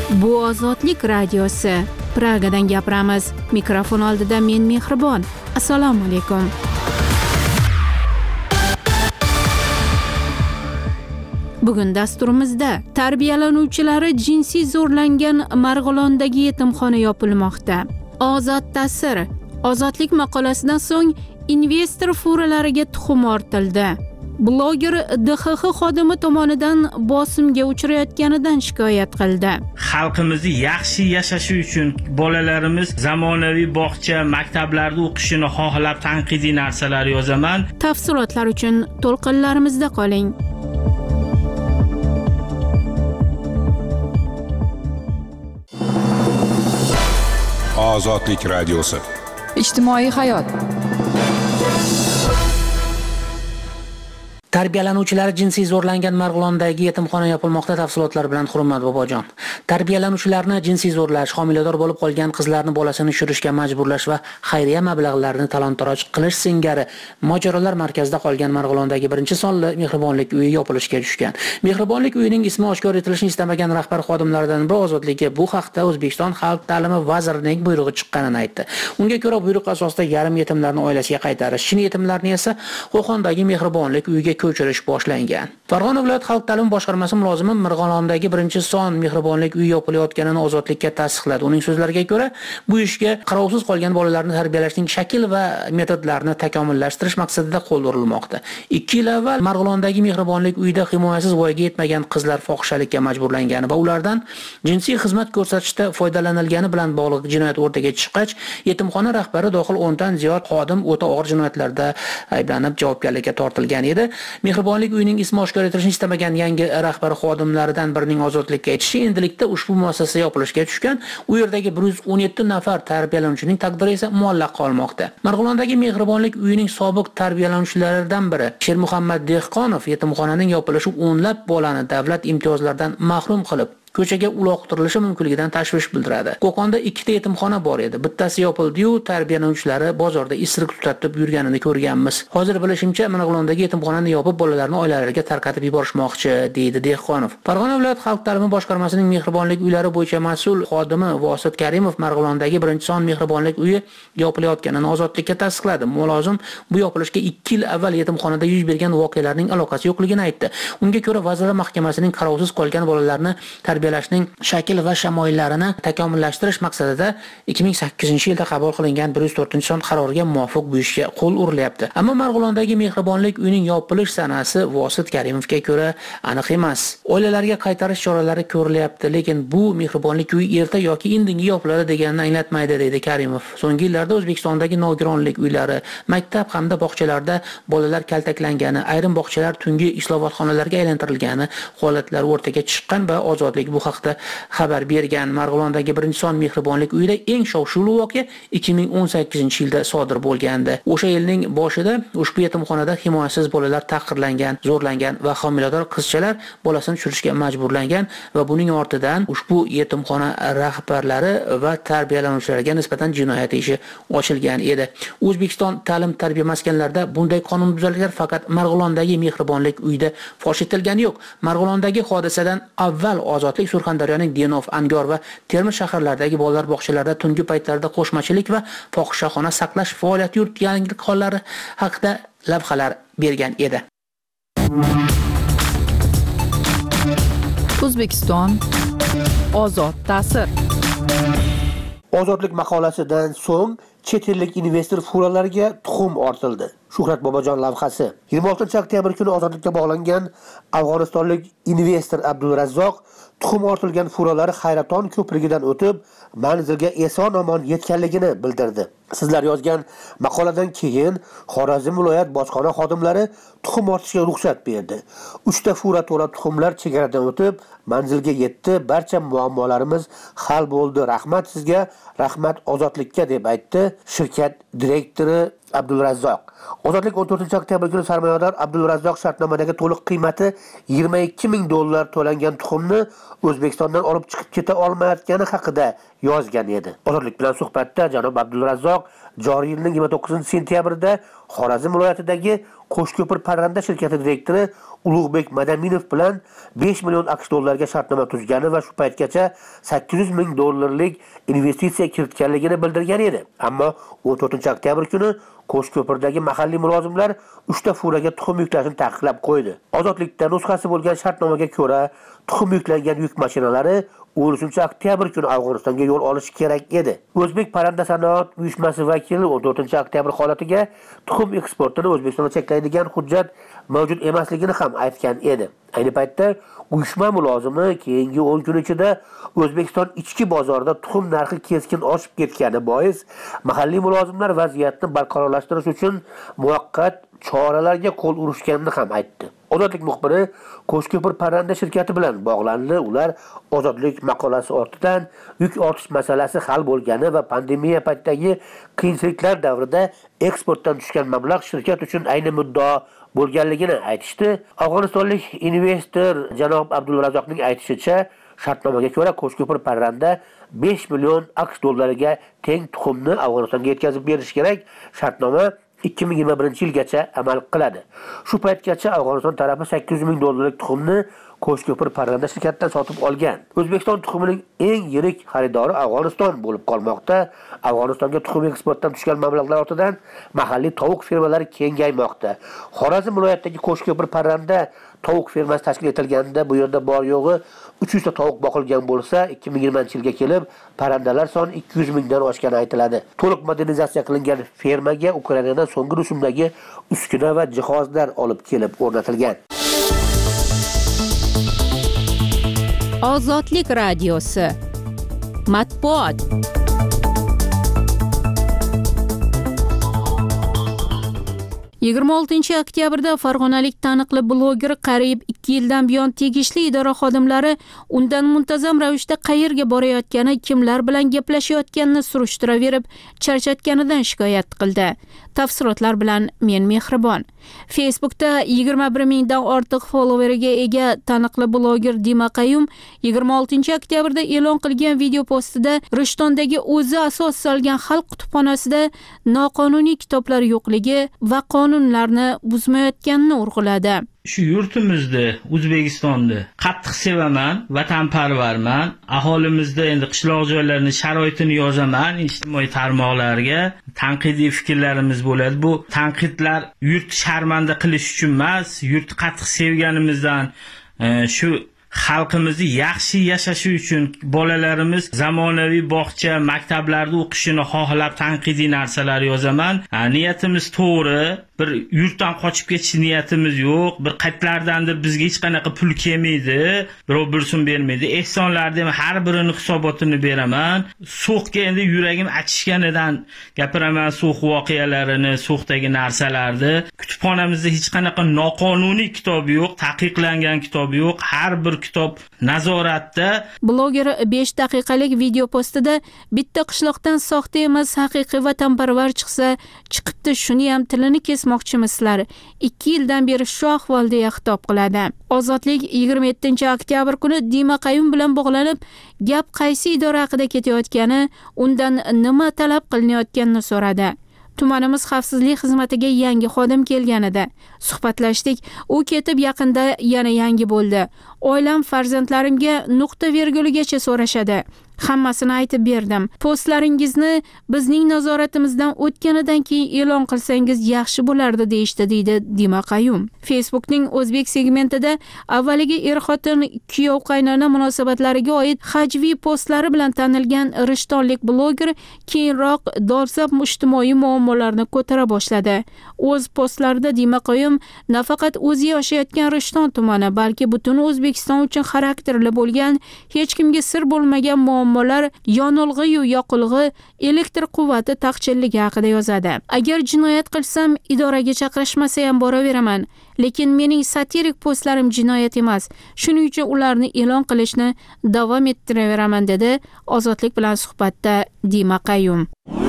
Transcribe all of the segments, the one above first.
Bu Ozodlik radiosi. Pragadan gapiramiz. Mikrofon oldida men Mehribon. Assalomu alaykum. Bugun dasturimizda tarbiyalanuvchilari jinsiy zo'rlangan Marg'ilondagi yetimxona yopilmoqda. Ozod ta'sir. Ozodlik maqolasidan so'ng investor foralariga tuxum ortildi. Bloger DXX xodimi tomonidan bosimga uchrayotganidan shikoyat qildi. Xalqimizni yaxshi yashashi uchun bolalarimiz zamonaviy bog'cha, maktablarda o'qishini xohlab tanqidiy narsalar yozaman. Tafsilotlar uchun to'lqinlarimizda qoling. Ozodlik radiosi. Ijtimoiy hayot. Tarbiyalanuvchilar jinsiy zo'rlangan Marg'ilondagi yetimxona yopilmoqda. Tafsilotlar bilan Hurmat Bobojon. Tarbiyalanuvchilarni jinsiy zo'rlash, homilador bo'lib qolgan qizlarni bolasini tushirishga majburlash va xayriya mablag'larini talon-taroj qilish singari mojarolar markazida qolgan Marg'ilondagi birinchi sonli mehribonlik uyi yopilishga tushgan. Mehribonlik uyining ismi oshkor etilishini istamagan rahbar xodimlaridan biri Ozodlikka bu haqda O'zbekiston Xalq ta'limi vazirining buyrug'i chiqqanini aytdi. Unga ko'ra, buyruq asosida yarim yetimlarni oilasiga qaytarish, chin yetimlarni esa Qo'qondagi mehribonlik uyiga ko'chirish boshlangan. Farg'ona viloyat xalq ta'limi boshqarmasi mulozimi Marg'ilondagi birinchi son mehribonlik uyi yopilayotganini Ozodlikka tasdiqladi. Uning so'zlariga ko'ra, bu ishga qarovsiz qolgan bolalarni tarbiyalashning shakl va metodlarini takomillashtirish maqsadida qo'l urilmoqda. 2 yil avval Marg'ilondagi mehribonlik uyida himoyasiz voyaga yetmagan qizlar fohishalikka majburlangani va ulardan jinsiy xizmat ko'rsatishda foydalanilgani bilan bog'liq jinoyat o'rtaga chiqqach, yetimxona rahbari dohil 10 dan ziyod xodim o'ta og'ir jinoyatlarda ayblanib javobgarlikka tortilgan edi. Mehribonlik uyining ismi oshkor etilishini istamagan yangi rahbar xodimlaridan birining Ozodlikka aytishi, endilikda ushbu muassasa yopilishga tushgan. U yerdagi 117 nafar tarbiyalanuvchining taqdiri esa muallaq qolmoqda. Marg'ilondagi mehribonlik uyining sobiq tarbiyalanuvchilaridan biri Shermuhammad Dehqonov yetimxonaning yopilishi o'nlab bolani davlat imtiyozlaridan mahrum qilib ko'chaga uloqtirilishi mumkinligidan tashvish bildiradi. Qo'qonda 2 ta yetimxona bor edi. Bittasi yopildi-yu, tarbiyalanuvchilari bozorda isiriq tutatib yurganini ko'rganmiz. Hozir bilishimcha, Marg'ilondagi yetimxonani yopib, bolalarni oilalariga tarqatib yuborishmoqchi, deydi Dehqonov. Farg'ona viloyat xalq ta'limi boshqarmasining mehribonlik uylari bo'yicha mas'ul xodimi Vosit Karimov Marg'ilondagi birinchi son mehribonlik uyi yopilayotganini Ozodlikka tasdiqladi. Mulozim bu yopilishga 2 yil avval yetimxonada yuz bergan voqealarning aloqasi yo'qligini aytdi. Unga ko'ra, Vazirlar Mahkamasining qarovsiz qolgan bolalarni tarbiyalashning shakl va shamoillarini takomillashtirish maqsadida 2008-yilda qabul qilingan 104-son qaroriga muvofiq bu ishga qo'l urilyapti. Ammo Marg'ilondagi mehribonlik uyining yopilish sanasi Vosit Karimovga ko'ra aniq emas. Oilalarga qaytarish choralari ko'rilyapti, lekin bu mehribonlik uyi erta yoki indinga yopiladi deganini anglatmaydi, deydi Karimov. So'nggi yillarda O'zbekistondagi nogironlik uylari, maktab hamda bog'chalarda bolalar kaltaklangani, ayrim bog'chalar tungi islohotxonalarga aylantirilgani holatlari o'rtaga chiqqan va Ozodlik bu haqda xabar bergan. Marg'ilondagi birinchi son mehribonlik uyida eng shov-shuvli voqea 2018-yilda sodir bo'lgandi. O'sha yilning boshida ushbu yetimxonada himoyasiz bolalar tahqirlangan, zo'rlangan va homilador qizchalar bolasini tushirishga majburlangan va buning ortidan ushbu yetimxona rahbarlari va tarbiyalanuvchilarga nisbatan jinoyat ishi ochilgan edi. O'zbekiston ta'lim-tarbiya maskanlarida bunday qonunbuzarliklar faqat Marg'ilondagi mehribonlik uyida fosh etilgani yo'q. Marg'ilondagi hodisadan avval Ozodlik Surxondaryoning Denov, Angor va Termiz shaharlaridagi bolalar bog'chalarida tungi paytlarda qo'shmachilik va fohishaxona saqlash faoliyati yuritganlik hollari haqida lavhalar bergan edi. O'zbekiston ozod ta'sir. Ozodlik maqolasidan so'ng chet ellik investor foralariga tuxum ortildi. Shuhrat Bobojon lavhasi. 26-oktyabr kuni Ozodlikka bog'langan afg'onistonlik investor Abdulrazzoq tuxum ortilgan foralari Hayraton ko'prigidan o'tib, manzilga eson-omon yetganligini bildirdi. Sizlar yozgan maqoladan keyin Xorazm viloyat bojxona xodimlari tuxum ortishga ruxsat berdi. 3 ta fura to'la tuxumlar chegaradan o'tib, manzilga yetdi. Barcha muammolarimiz hal bo'ldi. Rahmat sizga, rahmat Ozodlikka, deb aytdi shirkat direktori Abdulrazzoq. Ozodlik 14-oktyabr kuni sarmoyador Abdulrazzoq shartnomadagi to'liq qiymati $22,000 to'langan tuxumni O'zbekistondan olib chiqib keta olmayotgani haqida yozgan edi. Ozodlik bilan suhbatda janob Abdulrazzoq joriy yilning 29-sentyabrida Xorazm viloyatidagi Qo'shko'pir parranda shirkati direktori Ulug'bek Madaminov bilan 5 million AQSh dollariga shartnoma tuzgani va shu paytgacha 800 ming dollarlik investitsiya kiritganligini bildirgan edi. Ammo 14-oktyabr kuni Qo'shko'pirdagi mahalliy mulozimlar 3 ta furaga tuxum yuklashni taqiqlab qo'ydi. Ozodlikda nusxasi bo'lgan shartnomaga ko'ra, tuxum yuklangan yuk mashinalari 13-oktyabr kuni Afg'onistonga yo'l olishi kerak edi. O'zbek parranda sanoat uyushmasi vakili 14-oktyabr holatiga tuxum eksportini O'zbekistonga cheklaydigan hujjat mavjud emasligini ham aytgan edi. Ayni paytda uyushma mulozimi keyingi 10 kun ichida O'zbekiston ichki bozorida tuxum narxi keskin oshib ketgani bois mahalliy mulozimlar vaziyatni barqarorlashtirish uchun muvaqqat choralarga qo'l urishganini ham aytdi. Ozodlik muxbiri Qo'shko'pir parranda shirkati bilan bog'landi. Ular Ozodlik maqolasi ortidan yuk ortish masalasi hal bo'lgani va pandemiya paytidagi qiyinchiliklar davrida eksportdan tushgan mablag' shirkat uchun ayni muddao bo'lganligini aytishdi. Afg'onistonlik investor janob Abdulrazzoqning aytishicha, shartnomaga ko'ra Qo'shko'pir parranda 5 million AQSh dollariga teng tuxumni Afg'onistonga yetkazib berish kerak. Shartnoma 2021-yilgacha amal qiladi. Shu paytgacha Afg'oniston tarafi 800 ming dollarlik tuxumni Qo'shko'pir parranda shirkatidan sotib olgan. O'zbekiston tuxumining eng yirik xaridori Afg'oniston bo'lib qolmoqda. Afg'onistonga tuxum eksportdan tushgan mablag'lar ortidan mahalliy tovuq fermalari kengaymoqda. Xorazm viloyatidagi Qo'shko'pir parranda tovuq fermasi tashkil etilganda bu yerda bor yo'g'i 300 ta tovuq boqilgan bo'lsa, 2020-yilga kelib parrandalar soni 200 mingdan oshgani aytiladi. To'liq modernizatsiya qilingan fermaga Ukrainadan so'nggi rusumdagi uskuna va jihozlar olib kelib o'rnatilgan. Ozodlik radiosi matbuot. Yigirma oktyabrda farg'onalik taniqli bloger qariyb 2 yildan buyon tegishli idora xodimlari undan muntazam ravishda qayerga borayotgani, kimlar bilan gaplashayotganini surishtiraverib, charchatganidan shikoyat qildi. Tafsilotlar bilan men Mehribon. Facebookda 21 mingdan ortiq followeriga ega taniqli bloger Dima Qayum 26 oktyabrda e'lon qilgan video postida Rishtondagi o'zi asos solgan xalq kutubxonasida noqonuniy kitoblar yo'qligi va qonunlarni buzmayotganini urg'uladi. Shu yurtimizda, O'zbekistonda qattiq sevaman, vatanparvarman. Aholimizda endi qishloq joylarning sharoitini yozaman, ijtimoiy tarmoqlarga tanqidiy fikrlarimiz bo'ladi. Bu tanqidlar yurt sharmanda qilish uchun emas, yurt qattiq sevganimizdan, shu xalqimizni yaxshi yashashi uchun bolalarimiz zamonaviy bog'cha, maktablarda o'qishini xohlab tanqidiy narsalar yozaman. Niyatimiz to'g'ri. Bir yurtdan qochib ketish niyatimiz yo'q. Bir qaytlardandir bizga hech qanaqa pul kelmaydi, birov bir so'm bermaydi. Ehsonlarni ham har birini hisobotini beraman. So'qga endi yuragim achishganidan gapiraman, so'q voqealarini, so'qdagi narsalarni. Kutubxonamizda hech qanaqa noqonuniy kitob yo'q, taqiqlangan kitob yo'q. Har bir kitob nazoratda. Bloger 5 daqiqalik video postida bitta qishloqdan soxta emas, haqiqiy vatanparvar chiqsa, chiqibdi, shuni ham tilini kesmoqchimisizlar. 2 yildan beri shu ahvolda xitob qiladi. Ozodlik 27-oktyabr kuni Dima Qayum bilan bog'lanib, gap qaysi idora haqida ketayotgani, undan nima talab qilinayotganini so'radi. Tumanimiz xavfsizlik xizmatiga yangi xodim kelganida suhbatlashdik. U ketib yaqinda yana yangi bo'ldi. Oilam, farzandlarimga nuqta virguligacha so'rashadi. Hammasini aytib berdim. Postlaringizni bizning nazoratimizdan o'tganidan keyin e'lon qilsangiz yaxshi bo'lardi deyishdi, deydi Dima Qayum. Facebookning o'zbek segmentida avvaliga er-xotin, kuyov-qaynona munosabatlariga oid hajviy postlari bilan tanilgan rishtonlik bloger keyinroq dolzarb ijtimoiy muammolarni ko'tara boshladi. O'z postlarida Dima Qayum nafaqat o'zi yashayotgan Rishton tumani, balki butun O'zbekiston uchun xarakterli bo'lgan, hech kimga sir bo'lmagan muammolar, yonilg'i-yu yoqilg'i, elektr quvvati taqchilligi haqida yozadi. Agar jinoyat qilsam, idoraga chaqirishmasa ham boraveraman, lekin mening satirik postlarim jinoyat emas. Shuning uchun ularni e'lon qilishni davom ettiraveraman, dedi Ozodlik bilan suhbatda Dima Qayum.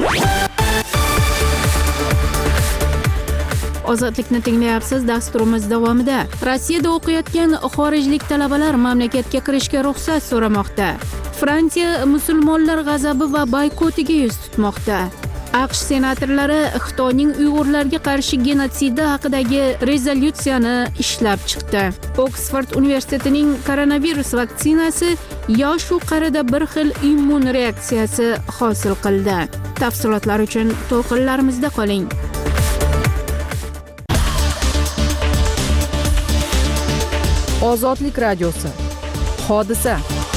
Ozodlikni tinglayapsiz. Dasturimiz davomida Rossiyada o'qiyotgan xorijlik talabalar mamlakatga kirishga ruxsat so'ramoqda. Fransiya musulmonlar g'azabi va boykotiga yuz tutmoqda. AQSh senatorlari Xitoyning Uyg'urlarga qarshi genotsidi haqidagi rezolyutsiyani ishlab chiqdi. Oksford universitetining koronavirus vaksinasi yosh-u qarida bir xil immun reaksiyasi hosil qildi. Tafsilotlar uchun to'lqinlarimizda qoling. Ozodlik radiosi. Hodisa.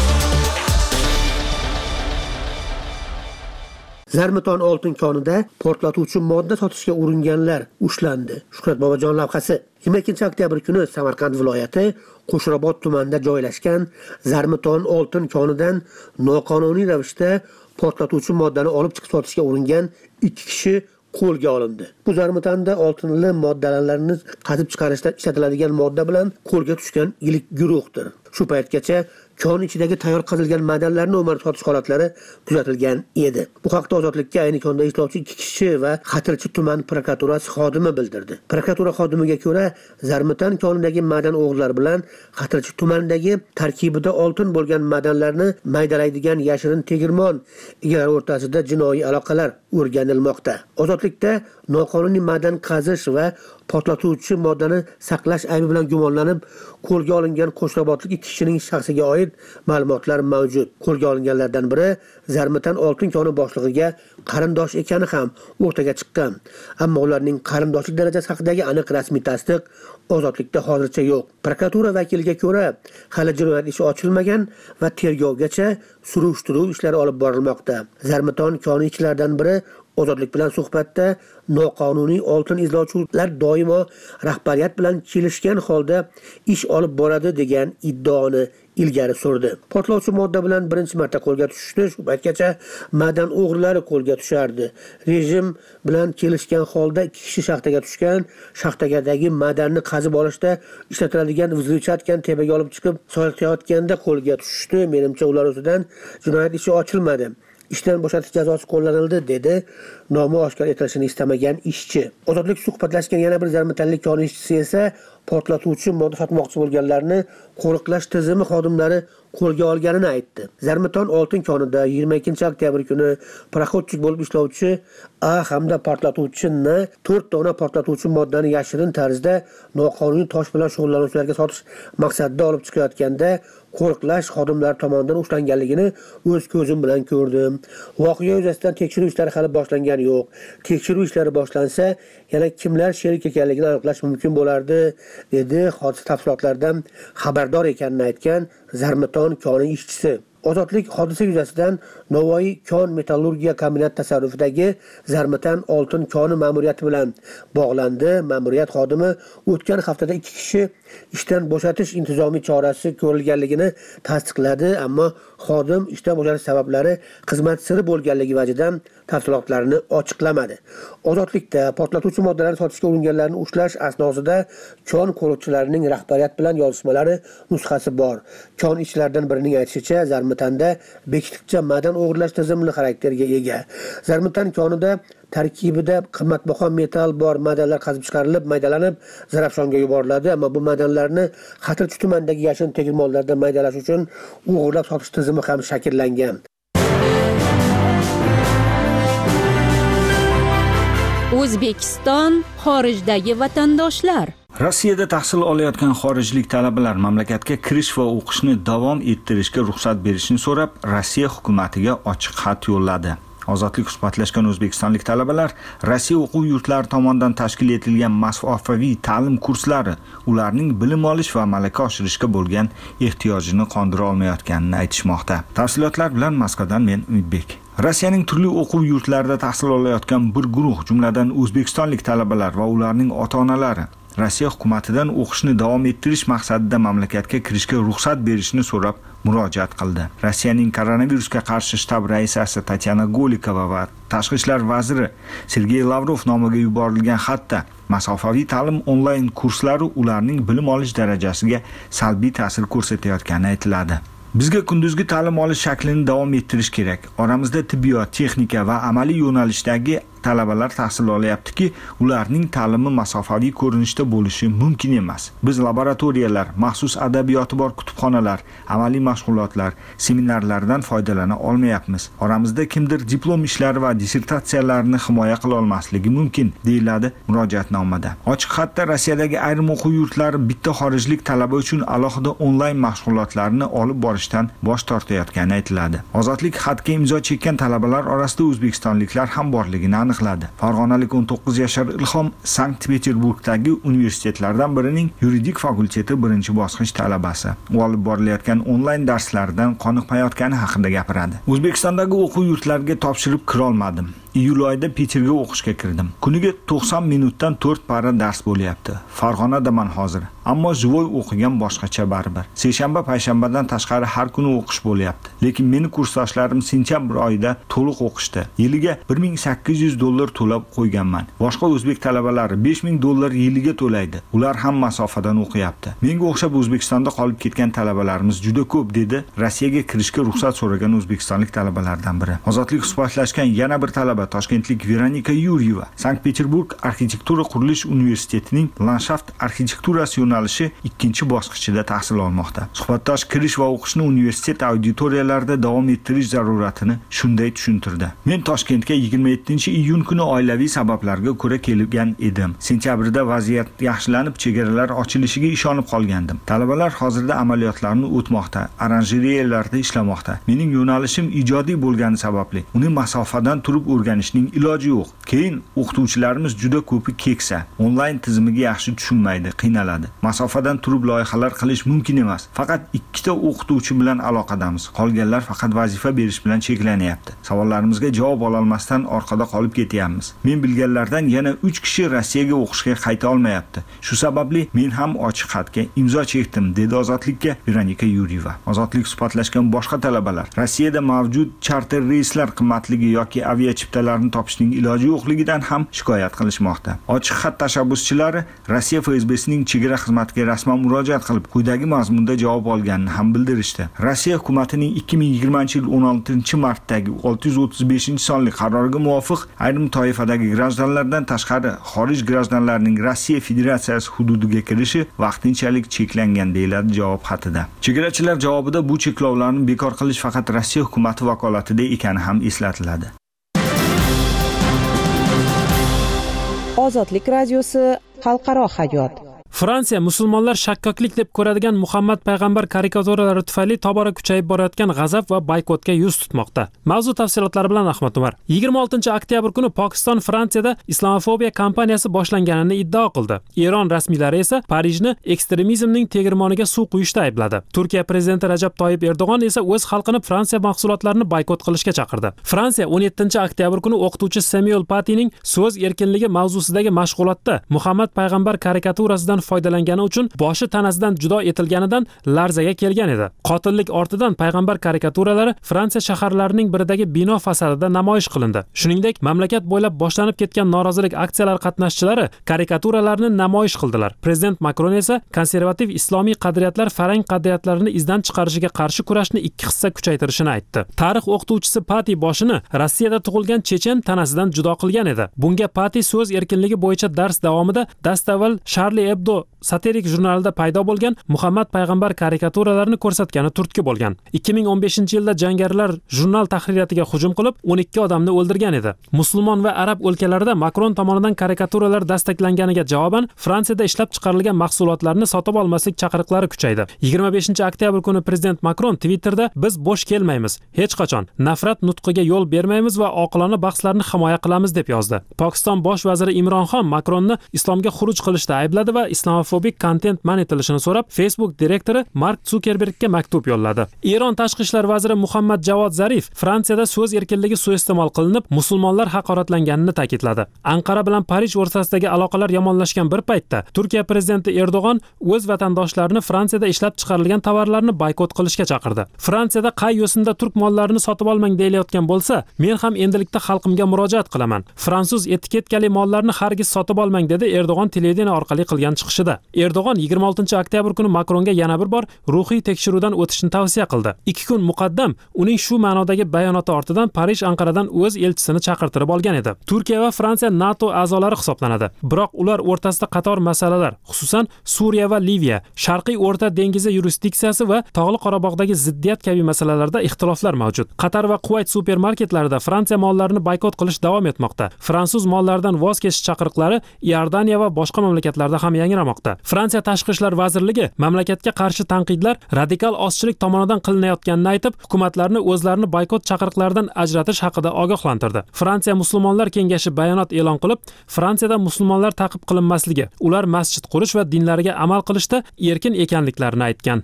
Zarmiton oltin konida portlatuvchi modda sotishga uringanlar ushlandi. Shuhrat Bobojon lavhasi. 22 oktyabr kuni Samarqand viloyati Qo'shrobod tumanida joylashgan Zarmiton oltin konidan noqonuniy ravishda portlatuvchi moddani olib chiqib sotishga uringan 2 kishi qo'lga olindi. Bu Zarmitonda oltinli moddalarni qazib chiqarishda ishlatiladigan modda bilan qo'lga tushgan ilk guruhdir. Shu paytgacha kon ichidagi tayyor qazilgan madanlarni o'marib sotish holatlari kuzatilgan edi. Bu haqda Ozodlikka ayni konda ishlovchi 2 kishi va Xatirchi tuman prokuraturasi xodimi bildirdi. Prokuratura xodimiga ko'ra, Zarmiton konidagi madan o'g'rilari bilan Xatirchi tumanidagi tarkibida oltin bo'lgan madanlarni maydalaydigan yashirin tegirmon egalari o'rtasida jinoiy aloqalar o'rganilmoqda. Ozodlikda noqonuniy madan qazish va portlatuvchi moddani saqlash aybi bilan gumonlanib qo'lga olingan Qo'shrobodlik 2 kishining shaxsiga oid ma'lumotlar mavjud. Qo'lga olinganlardan biri Zarmiton oltin koni boshlig'iga qarindosh ekani ham o'rtaga chiqqan. Ammo ularning qarindoshlik darajasi haqidagi aniq rasmiy tasdiq Ozodlikda hozircha yo'q. Prokuratura vakiliga ko'ra, hali jinoyat ishi ochilmagan va tergovgacha surishtiruv ishlari olib borilmoqda. Zarmiton koni ishchilaridan biri Ozodlik bilan suhbatda noqonuniy oltin izlovchilar doimo rahbariyat bilan kelishgan holda ish olib boradi degan iddaoni ilgari surdi. Portlovchi modda bilan birinchi marta qo'lga tushdi. Shu paytgacha madan o'g'rilari qo'lga tushardi. Rejim bilan kelishgan holda 2 kishi shaxtaga tushgan. Shaxtagadagi madanni qazib olishda ishlatiladigan vzlyuchatkan tepaga olib chiqib solayotganda qo'lga tushdi. Menimcha ular ustidan jinoyat ishi ochilmadi. Ishdan bo'shatish jazosi qo'llanildi, dedi nomi oshkor etilishini istamagan ishchi. Ozodlik suhbatlashgan yana bir zarmitonlik koni ishchisi esa portlatuvchi modda sotmoqchi bo'lganlarni qo'riqlash tizimi xodimlari qo'lga olganini aytdi. Zarmiton oltin konida 22 oktyabr kuni paraxodchik bo'lib ishlovchi A hamda portlatuvchi N 4 dona portlatuvchi moddani yashirin tarzda noqonuniy tosh bilan shug'ullanuvchilarga sotish maqsadida olib chiqayotganda qo'riqlash xodimlari tomonidan ushlanganligini o'z ko'zim bilan ko'rdim. Voqea yuzasidan tekshiruv ishlari hali boshlangan yo'q. Tekshiruv ishlari boshlansa, yana kimlar sherik ekanligini aniqlash mumkin bo'lardi, dedi hodisa tafsilotlaridan xabardor ekanini aytgan Zarmiton koni ishchisi. Ozodlik hodisa yuzasidan Navoiy kon metallurgiya kombinati tasarrufidagi Zarmiton oltin koni ma'muriyati bilan bog'landi. Ma'muriyat xodimi o'tgan haftada 2 kishi ishdan bo'shatish intizomiy chorasi ko'rilganligini tasdiqladi, ammo xodim ishdan bo'shatish sabablari xizmat siri bo'lganligi vajidan tafsilotlarini ochiqlamadi. Ozodlikda portlatuvchi moddalarni sotishga uringanlarni ushlash asnosida kon qo'riqchilarining rahbariyat bilan yozishmalari nusxasi bor. Kon ishchilaridan birining aytishicha, Zarmitonda bekitibcha madan o'g'irlash tizimli xarakterga ega. Zarmiton konida tarkibida qimmatbaho metall bor madanlar qazib chiqarilib, maydalanib Zarafshonga yuboriladi, ammo bu madanlarni Xatirchi tumanidagi yashin tegirmonlarda maydalash uchun o'g'irlab sotish tizimi ham shakllangan. O'zbekiston xorijdagi vatandoshlar. Rossiyada tahsil olayotgan xorijlik talabalar mamlakatga kirish va o'qishni davom ettirishga ruxsat berishni so'rab, Rossiya hukumatiga ochiq xat yo'lladi. Ozodlik suhbatlashgan o'zbekistonlik talabalar Rossiya o'quv yurtlari tomonidan tashkil etilgan masofaviy ta'lim kurslari ularning bilim olish va malaka oshirishga bo'lgan ehtiyojini qondira olmayotganini aytishmoqda. Tafsilotlar bilan Moskvadan men Umidbek. Rossiyaning turli o'quv yurtlarida tahsil olayotgan bir guruh, jumladan o'zbekistonlik talabalar va ularning ota-onalari Rossiya hukumatidan o'qishni davom ettirish maqsadida mamlakatga kirishga ruxsat berishni so'rab murojaat qildi. Rossiyaning koronavirusga qarshi shtab raisasi Tatyana Golikova va tashqi ishlar vaziri Sergey Lavrov nomiga yuborilgan xatda masofaviy ta'lim onlayn kurslari ularning bilim olish darajasiga salbiy ta'sir ko'rsatayotgani aytiladi. Bizga kunduzgi ta'lim olish shaklini davom ettirish kerak. Oramizda tibbiyot, texnika va amaliy yo'nalishdagi talabalar tahsil olyaptiki, ularning ta'limi masofaviy ko'rinishda bo'lishi mumkin emas. Biz laboratoriyalar, maxsus adabiyoti bor kutubxonalar, amaliy mashg'ulotlar, seminarlardan foydalana olmayapmiz. Oramizda kimdir diplom ishlari va dissertatsiyalarini himoya qila olmasligi mumkin, deyiladi murojaatnomada. Ochiq xatda Rossiyadagi ayrim o'quv yurtlari bitta xorijlik talaba uchun alohida onlayn mashg'ulotlarni olib borishdan bosh tortayotgani aytiladi. Ozodlik xatga imzo chekkan talabalar orasida o'zbekistonliklar ham borligini aniqladi. Farg'onalik 19 yashar Ilhom Sankt-Peterburgdagi universitetlardan birining yuridik fakulteti birinchi bosqich talabasi. U olib borilayotgan onlayn darslardan qoniqmayotgani haqida gapiradi. O'zbekistondagi o'quv yurtlariga topshirib kira olmadim. Iyul oyida Peterga o'qishga kirdim. Kuniga 90 minutdan 4 para dars bo'lyapti. Farg'onadaman hozir. Ammo jivoy o'qigan boshqacha baribir. Seshanba, payshanbadan tashqari har kuni o'qish bo'lyapti. Lekin meni kursdoshlarim sentyabr oyida to'liq o'qishdi. Yiliga $1800 to'lab qo'yganman. Boshqa o'zbek talabalari $5000 yiliga to'laydi. Ular ham masofadan o'qiyapti. Menga o'xshab O'zbekistonda qolib ketgan talabalarimiz juda ko'p, dedi Rossiyaga kirishga ruxsat so'ragan o'zbekistonlik talabalardan biri. Ozodlik suhbatlashgan yana bir talaba Toshkentlik Veronika Yuryeva Sankt-Peterburg arxitektura qurilish universitetining landshaft arxitekturasi yo'nalishi 2-bosqichida tahsil olmoqda. Suhbatdosh kirish va o'qishni universitet auditoriyalarida davom ettirish zaruratini shunday tushuntirdi. Men Toshkentga 27-iyun kuni oilaviy sabablarga ko'ra kelgan edim. Sentyabrda vaziyat yaxshilanib, chegaralar ochilishiga ishonib qolgandim. Talabalar hozirda amaliyotlarni o'tmoqda, oranjeriyalarda ishlamoqda. Mening yo'nalishim ijodiy bo'lgani sababli uni masofadan turib o'rganishning iloji yo'q. Keyin o'qituvchilarimiz juda ko'pi keksa, onlayn tizimiga yaxshi tushunmaydi, qiynaladi. Masofadan turib loyihalar qilish mumkin emas. Faqat 2 o'qituvchi bilan aloqadamiz. Qolganlar faqat vazifa berish bilan cheklanyapti. Savollarimizga javob ola olmasdan orqada qolib ketyapmiz. Men bilganlardan yana 3 kishi Rossiyaga o'qishga qayta olmayapti. Shu sababli men ham ochiq xatga imzo chekdim, dedi Ozodlikka Veronika Yuryeva. Ozodlik suhbatlashgan boshqa talabalar Rossiyada mavjud charter reyslar qimmatligi yoki aviachiptalarni topishning iloji yo'qligidan ham shikoyat qilishmoqda. Ochiq xat tashabbuschilari Rossiya FSBsining chegara xizmatiga rasman murojaat qilib, quyidagi mazmunda javob olganini ham bildirishdi. Rossiya hukumatining 2020-yil 16-martdagi 635-sonli qaroriga muvofiq ayrim toifadagi grajdanlardan tashqari xorij grajdanlarining Rossiya Federatsiyasi hududiga kirishi vaqtinchalik cheklangan, deyiladi javob xatida. Chegarachilar javobida bu cheklovlarni bekor qilish faqat Rossiya hukumati vakolatida ekani ham eslatiladi. Ozodlik radiosi xalqaro hayot. Fransiya musulmonlar shakkoklik deb ko'radigan Muhammad payg'ambar karikaturalari tufayli tobora kuchayib borayotgan g'azab va boykotga yuz tutmoqda. Mavzu tafsilotlari bilan Ahmad Umar. 26-oktyabr kuni Pokiston Fransiyada islamofobiya kampaniyasi boshlanganini iddao qildi. Eron rasmiylari esa Parijni ekstremizmning tegirmoniga suv quyishda aybladi. Turkiya prezidenti Rajab Toyyib Erdo'g'on esa o'z xalqini Fransiya mahsulotlarini boykot qilishga chaqirdi. Fransiya 17-oktyabr kuni o'qituvchi Samuel Patyning so'z erkinligi mavzusidagi mashg'ulotda Muhammad payg'ambar karikaturasidan foydalangani uchun boshi tanasidan judo etilganidan larzaga kelgan edi. Qotillik ortidan payg'ambar karikaturalari Fransiya shaharlarining biridagi bino fasadida namoyish qilindi. Shuningdek, mamlakat bo'ylab boshlanib ketgan norozilik aksiyalari qatnashchilari karikaturalarni namoyish qildilar. Prezident Makron esa konservativ islomiy qadriyatlar farang qadriyatlarini izdan chiqarishiga qarshi kurashni 2 hissa kuchaytirishini aytdi. Tarix o'qituvchisi Pati boshini Rossiyada tug'ilgan chechen tanasidan judo qilgan edi. Bunga Pati so'z erkinligi bo'yicha dars davomida dastavval Charlie Hebdo satirik jurnalida paydo bo'lgan Muhammad payg'ambar karikaturalarini ko'rsatgani turtki bo'lgan. 2015-yilda jangarilar jurnal tahririyatiga hujum qilib 12 odamni o'ldirgan edi. Musulmon va arab o'lkalarida Makron tomonidan karikaturalar dastaklanganiga javoban Fransiyada ishlab chiqarilgan mahsulotlarni sotib olmaslik chaqiriqlari kuchaydi. 25-oktyabr kuni prezident Makron Twitterda biz bo'sh kelmaymiz, hech qachon nafrat nutqiga yo'l bermaymiz va oqilona bahslarni himoya qilamiz deb yozdi. Pokiston bosh vaziri Imron Xon Makronni islomga xuruj qilishda aybladi va islamofobik kontent man etilishini so'rab Facebook direktori Mark Zukerbergga maktub yo'lladi. Eron tashqi ishlar vaziri Muhammad Javod Zarif Fransiyada so'z erkinligi suiiste'mol qilinib, musulmonlar haqoratlanganini ta'kidladi. Anqara bilan Parij o'rtasidagi aloqalar yomonlashgan bir paytda Turkiya prezidenti Erdo'g'on o'z vatandoshlarini Fransiyada ishlab chiqarilgan tovarlarni boykot qilishga chaqirdi. Fransiyada qay yo'sinda turk mollarini sotib olmang deyilayotgan bo'lsa, men ham endilikda xalqimga murojaat qilaman. Fransuz etiketkali mollarni hargiz sotib olmang dedi Erdo'g'on televideniya orqali qilgan chiqishida. Erdo'g'on 26-oktyabr kuni Makronga yana bir bor ruhiy tekshiruvdan o'tishni tavsiya qildi. 2 kun muqaddam uning shu ma'nodagi bayonoti ortidan Parij Anqaradan o'z elchisini chaqirtirib olgan edi. Turkiya va Fransiya NATO a'zolari hisoblanadi. Biroq ular o'rtasida qator masalalar, xususan Suriya va Liviya, Sharqiy O'rta dengizi yurisdiksiyasi va Tog'li Qorabog'dagi ziddiyat kabi masalalarda ixtiloflar mavjud. Qatar va Kuvayt supermarketlarida Fransiya mollarini boykot qilish davom etmoqda. Fransuz mollaridan voz kechish chaqiriqlari Iordaniya va boshqa mamlakatlarda ham yangramoqda. Fransiya tashqi ishlar vazirligi mamlakatga qarshi tanqidlar radikal ozchilik tomonidan qilinayotganini aytib, hukumatlarni o'zlarini boykot chaqiriqlaridan ajratish haqida ogohlantirdi. Fransiya musulmonlar kengashi bayonot e'lon qilib, Fransiyada musulmonlar ta'qib qilinmasligi, ular masjid qurish va dinlariga amal qilishda erkin ekanliklarini aytgan.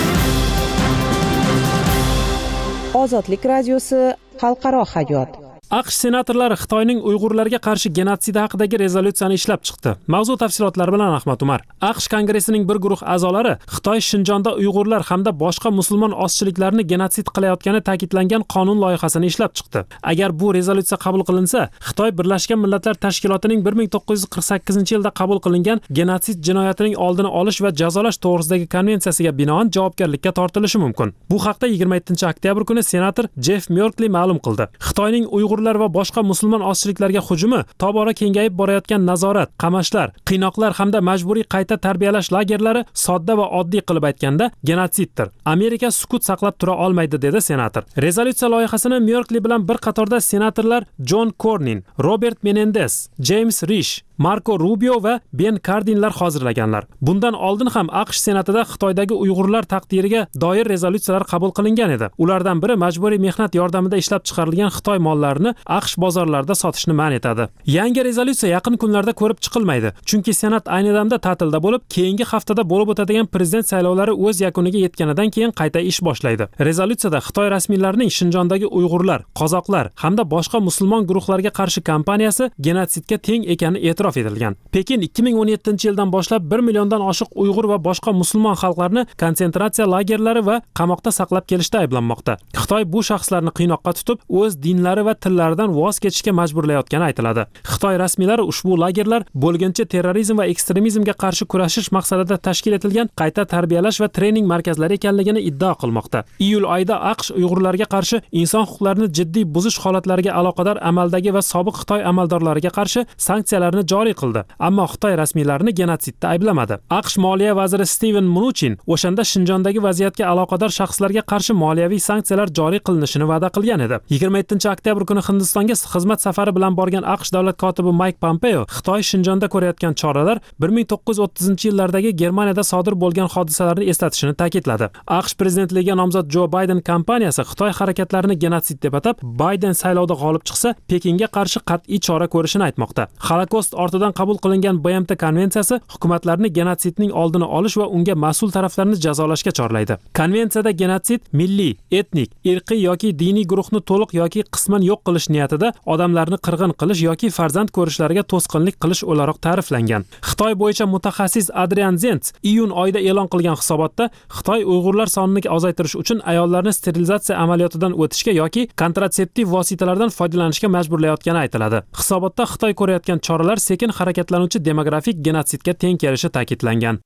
Ozodlik radiosi xalqaro hayot. AQSh senatorlari Xitoyning Uyg'urlarga qarshi genotsidi haqidagi rezolyutsiyani ishlab chiqdi. Mavzu tafsilotlari bilan Ahmad Umar. AQSh kongressining bir guruh a'zolari Xitoy Shinjonda Uyg'urlar hamda boshqa musulmon ozchiliklarni genotsid qilayotgani ta'kidlangan qonun loyihasini ishlab chiqdi. Agar bu rezolyutsiya qabul qilinsa, Xitoy Birlashgan Millatlar Tashkilotining 1948-yilda qabul qilingan genotsid jinoyatining oldini olish va jazolash to'g'risidagi konvensiyasiga binoan javobgarlikka tortilishi mumkin. Bu haqda 27-oktyabr kuni senator Jeff Merkley ma'lum qildi. Xitoyning Uyg'urlar va boshqa musulmon ozchiliklarga hujumi tobora kengayib borayotgan nazorat, qamashlar, qiynoqlar hamda majburiy qayta tarbiyalash lagerlari sodda va oddiy qilib aytganda genotsiddir. Amerika sukut saqlab tura olmaydi, dedi senator. Rezolyutsiya loyihasini Merkley bilan bir qatorda senatorlar John Cornyn, Robert Menendez, James Risch, Marco Rubio va Ben Cardinlar hozirlaganlar. Bundan oldin ham AQSh senatida Xitoydagi Uyg'urlar taqdiriga doir rezolyutsiyalar qabul qilingan edi. Ulardan biri majburiy mehnat yordamida ishlab chiqarilgan Xitoy mollarini AQSh bozorlarida sotishni man etadi. Yangi rezolyutsiya yaqin kunlarda ko'rib chiqilmaydi, chunki senat ayni damda ta'tilda bo'lib, keyingi haftada bo'lib o'tadigan prezident saylovlari o'z yakuniga yetganidan keyin qayta ish boshlaydi. Rezolyutsiyada Xitoy rasmiylarining Shinjondagi Uyg'urlar, qozoqlar hamda boshqa musulmon guruhlarga qarshi kampaniyasi genotsidga teng ekani e'tirof etilgan. Pekin 2017-yildan boshlab 1 milliondan oshiq Uyg'ur va boshqa musulmon xalqlarni konsentratsiya lagerlari va qamoqda saqlab kelishda ayblanmoqda. Xitoy bu shaxslarni qiynoqqa tutib, o'z dinlari va tillaridan voz kechishga majburlayotgani aytiladi. Xitoy rasmiylari ushbu lagerlar bo'lgancha terrorizm va ekstremizmga qarshi kurashish maqsadida tashkil etilgan qayta tarbiyalash va trening markazlari ekanligini iddao qilmoqda. Iyul oyida AQSh Uyg'urlarga qarshi inson huquqlarini jiddiy buzish holatlariga aloqador amaldagi va sobiq Xitoy amaldorlariga qarshi sanksiyalarni joriy qildi, ammo Xitoy rasmiylarini genotsidda ayblamadi. AQSh moliya vaziri Steven Mnuchin o'shanda Shinjondagi vaziyatga aloqador shaxslarga qarshi moliyaviy sanksiyalar joriy qilinishini va'da qilgan edi. 27-oktyabr kuni Hindistonga xizmat safari bilan borgan AQSh davlat kotibi Mike Pompeo Xitoy Shinjonda ko'rayotgan choralar 1930-yillardagi Germaniyada sodir bo'lgan hodisalarni eslatishini ta'kidladi. AQSh prezidentligiga nomzod Joe Biden kompaniyasi Xitoy harakatlarini genotsid deb atab, Biden saylovda g'olib chiqsa, Pekinga qarshi qat'iy chora ko'rishini aytmoqda. Holokost ortidan qabul qilingan BMT konvensiyasi hukumatlarni genotsidning oldini olish va unga mas'ul taraflarni jazolashga chorlaydi. Konvensiyada genotsid milliy, etnik, irqiy yoki diniy guruhni to'liq yoki qisman yo'q qilish niyatida odamlarni qirg'in qilish yoki farzand ko'rishlariga to'sqinlik qilish o'laroq ta'riflangan. Xitoy bo'yicha mutaxassis Adrian Zenz iyun oyida e'lon qilgan hisobotda Xitoy Uyg'urlar sonini ozaytirish uchun ayollarni sterilizatsiya amaliyotidan o'tishga yoki kontratseptiv vositalardan foydalanishga majburlayotgani aytiladi. Hisobotda Xitoy ko'rayotgan choralar sekin harakatlanuvchi demografik genotsidga teng kelishi ta'kidlangan.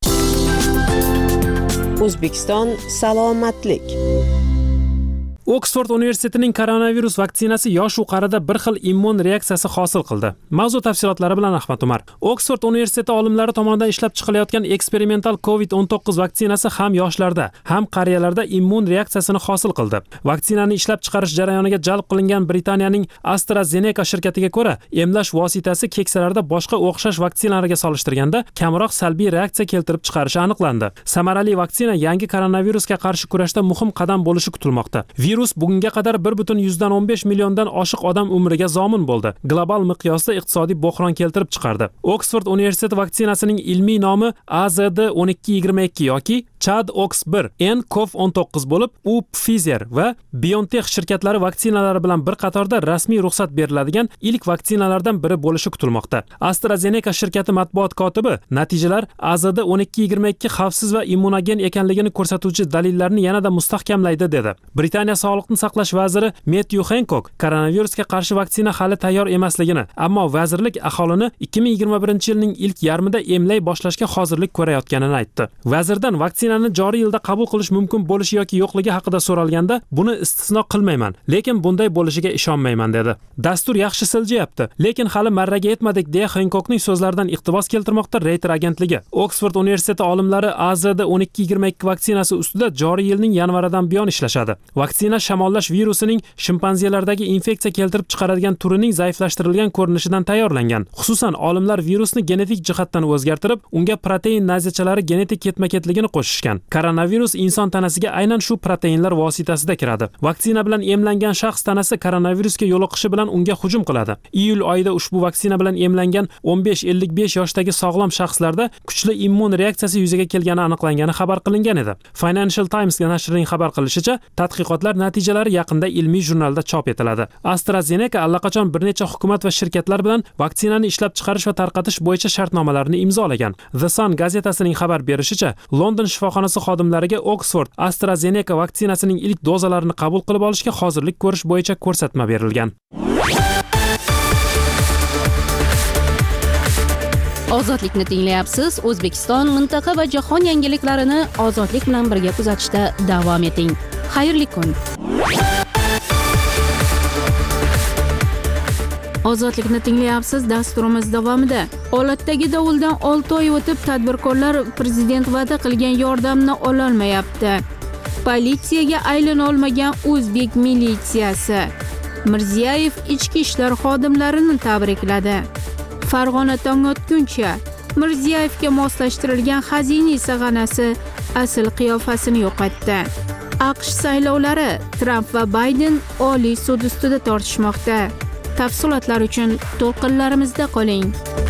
O'zbekiston salomatlik. Oksford universitetining koronavirus vaksinasi yosh u qarida bir xil immun reaksiyasi hosil qildi. Mavzu tafsilotlari bilan Ahmad Umar. Oksford universiteti olimlari tomonidan ishlab chiqilayotgan eksperimental COVID-19 vaksinasi ham yoshlarda, ham qariyalarda immun reaksiyasini hosil qildi. Vaksinani ishlab chiqarish jarayoniga jalb qilingan Britaniyaning AstraZeneca shirkatiga ko'ra, emlash vositasi keksalarda boshqa o'xshash vaksinalarga solishtirganda kamroq salbiy reaksiya keltirib chiqarishi aniqlandi. Samarali vaksina yangi koronavirusga qarshi kurashda muhim qadam bo'lishi kutilmoqda. Virus bugunga qadar 1,15 milliondan oshiq odam umriga zomin bo'ldi. Global miqyosda iqtisodiy bo'hron keltirib chiqardi. Oksford universiteti vaksinasining ilmiy nomi AZD1222 yoki Chad Ox 1, nCoV 19 bo'lib, u Pfizer va BioNTech shirkatlari vaksinalari bilan bir qatorda rasmiy ruxsat beriladigan ilk vaksinalardan biri bo'lishi kutilmoqda. AstraZeneca shirkati matbuot kotibi natijalar AZ1222 xavfsiz va immunogen ekanligini ko'rsatuvchi dalillarni yanada mustahkamlaydi dedi. Britaniya sog'liqni saqlash vaziri Matthew Hancock koronavirusga qarshi vaksina hali tayyor emasligini, ammo vazirlik aholini 2021 yilning ilk yarmida emlay boshlashga hozirlik ko'rayotganini aytdi. Vazirdan vaksinani joriy yilda qabul qilish mumkin bo'lishi yoki yo'qligi haqida so'ralganda buni istisno qilmayman, lekin bunday bo'lishiga ishonmayman dedi. Dastur yaxshi siljayapti, lekin hali marraga yetmadik deya Hancockning so'zlaridan iqtibos keltirmoqda Reuters agentligi. Oxford universiteti olimlari AZ1222 vaksinasi ustida joriy yilning yanvaridan buyon ishlashadi. Vaksina shamollash virusining shimpanzelardagi infeksiya keltirib chiqaradigan turining zaiflashtirilgan ko'rinishidan tayyorlangan. Xususan, olimlar virusni genetik jihatdan o'zgartirib, unga protein nazichalari genetik ketma-ketligini qo'shishgan. Koronavirus inson tanasiga aynan shu proteinlar vositasida kiradi. Vaksina bilan emlangan shaxs tanasi koronavirusga yo'liqishi bilan unga hujum qiladi. Iyul oyida ushbu vaksina bilan emlangan 15-55 yoshdagi sog'lom shaxslarda kuchli immun reaksiyasi yuzaga kelgani aniqlangani xabar qilingan edi. Financial Times nashrining xabar qilishicha, tadqiqotlar natijalari yaqinda ilmiy jurnalda chop etiladi. AstraZeneca allaqachon bir necha hukumat va shirkatlar bilan vaksinani ishlab chiqarish va tarqatish bo'yicha shartnomalarni imzolagan. The Sun gazetasining xabar berishicha, London shifoxonasi xodimlariga Oxford AstraZeneca vaksinasining ilk dozalarini qabul qilib olishga hozirlik ko'rish bo'yicha ko'rsatma berilgan. Ozodlikni tinglayapsiz. O'zbekiston, mintaqa va jahon yangiliklarini ozodlik bilan birga kuzatishda davom eting. Xayrli kun. Ozodlikni tinglayapsiz. Dasturimiz davomida olatdagi dovuldan 6 oy o'tib tadbirkorlar prezident va'da qilgan yordamni ola olmayapti. Politsiyaga aylana olmagan o'zbek militsiyasi. Mirziyoyev ichki ishlar xodimlarini tabrikladi. Farg'ona tong otguncha Mirziyoyevga moslashtirilgan xazina sag'anasi asl qiyofasini yo'qotdi. AQSh saylovlari Trump va Bayden Oliy sud ustida tortishmoqda. Tafsilotlar uchun to'lqinlarimizda qoling.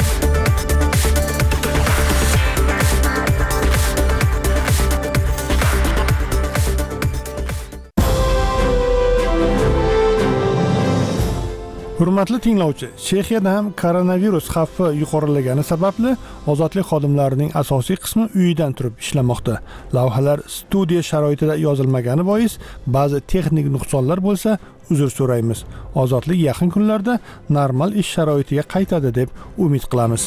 Hurmatli tinglovchi, Chexiyada ham koronavirus xavfi yuqorilagani sababli ozodlik xodimlarining asosiy qismi uyidan turib ishlamoqda. Lavhalar studiya sharoitida yozilmagani bois ba'zi texnik nuqsonlar bo'lsa, uzr so'raymiz. Ozodlik yaqin kunlarda normal ish sharoitiga qaytadi deb umid qilamiz.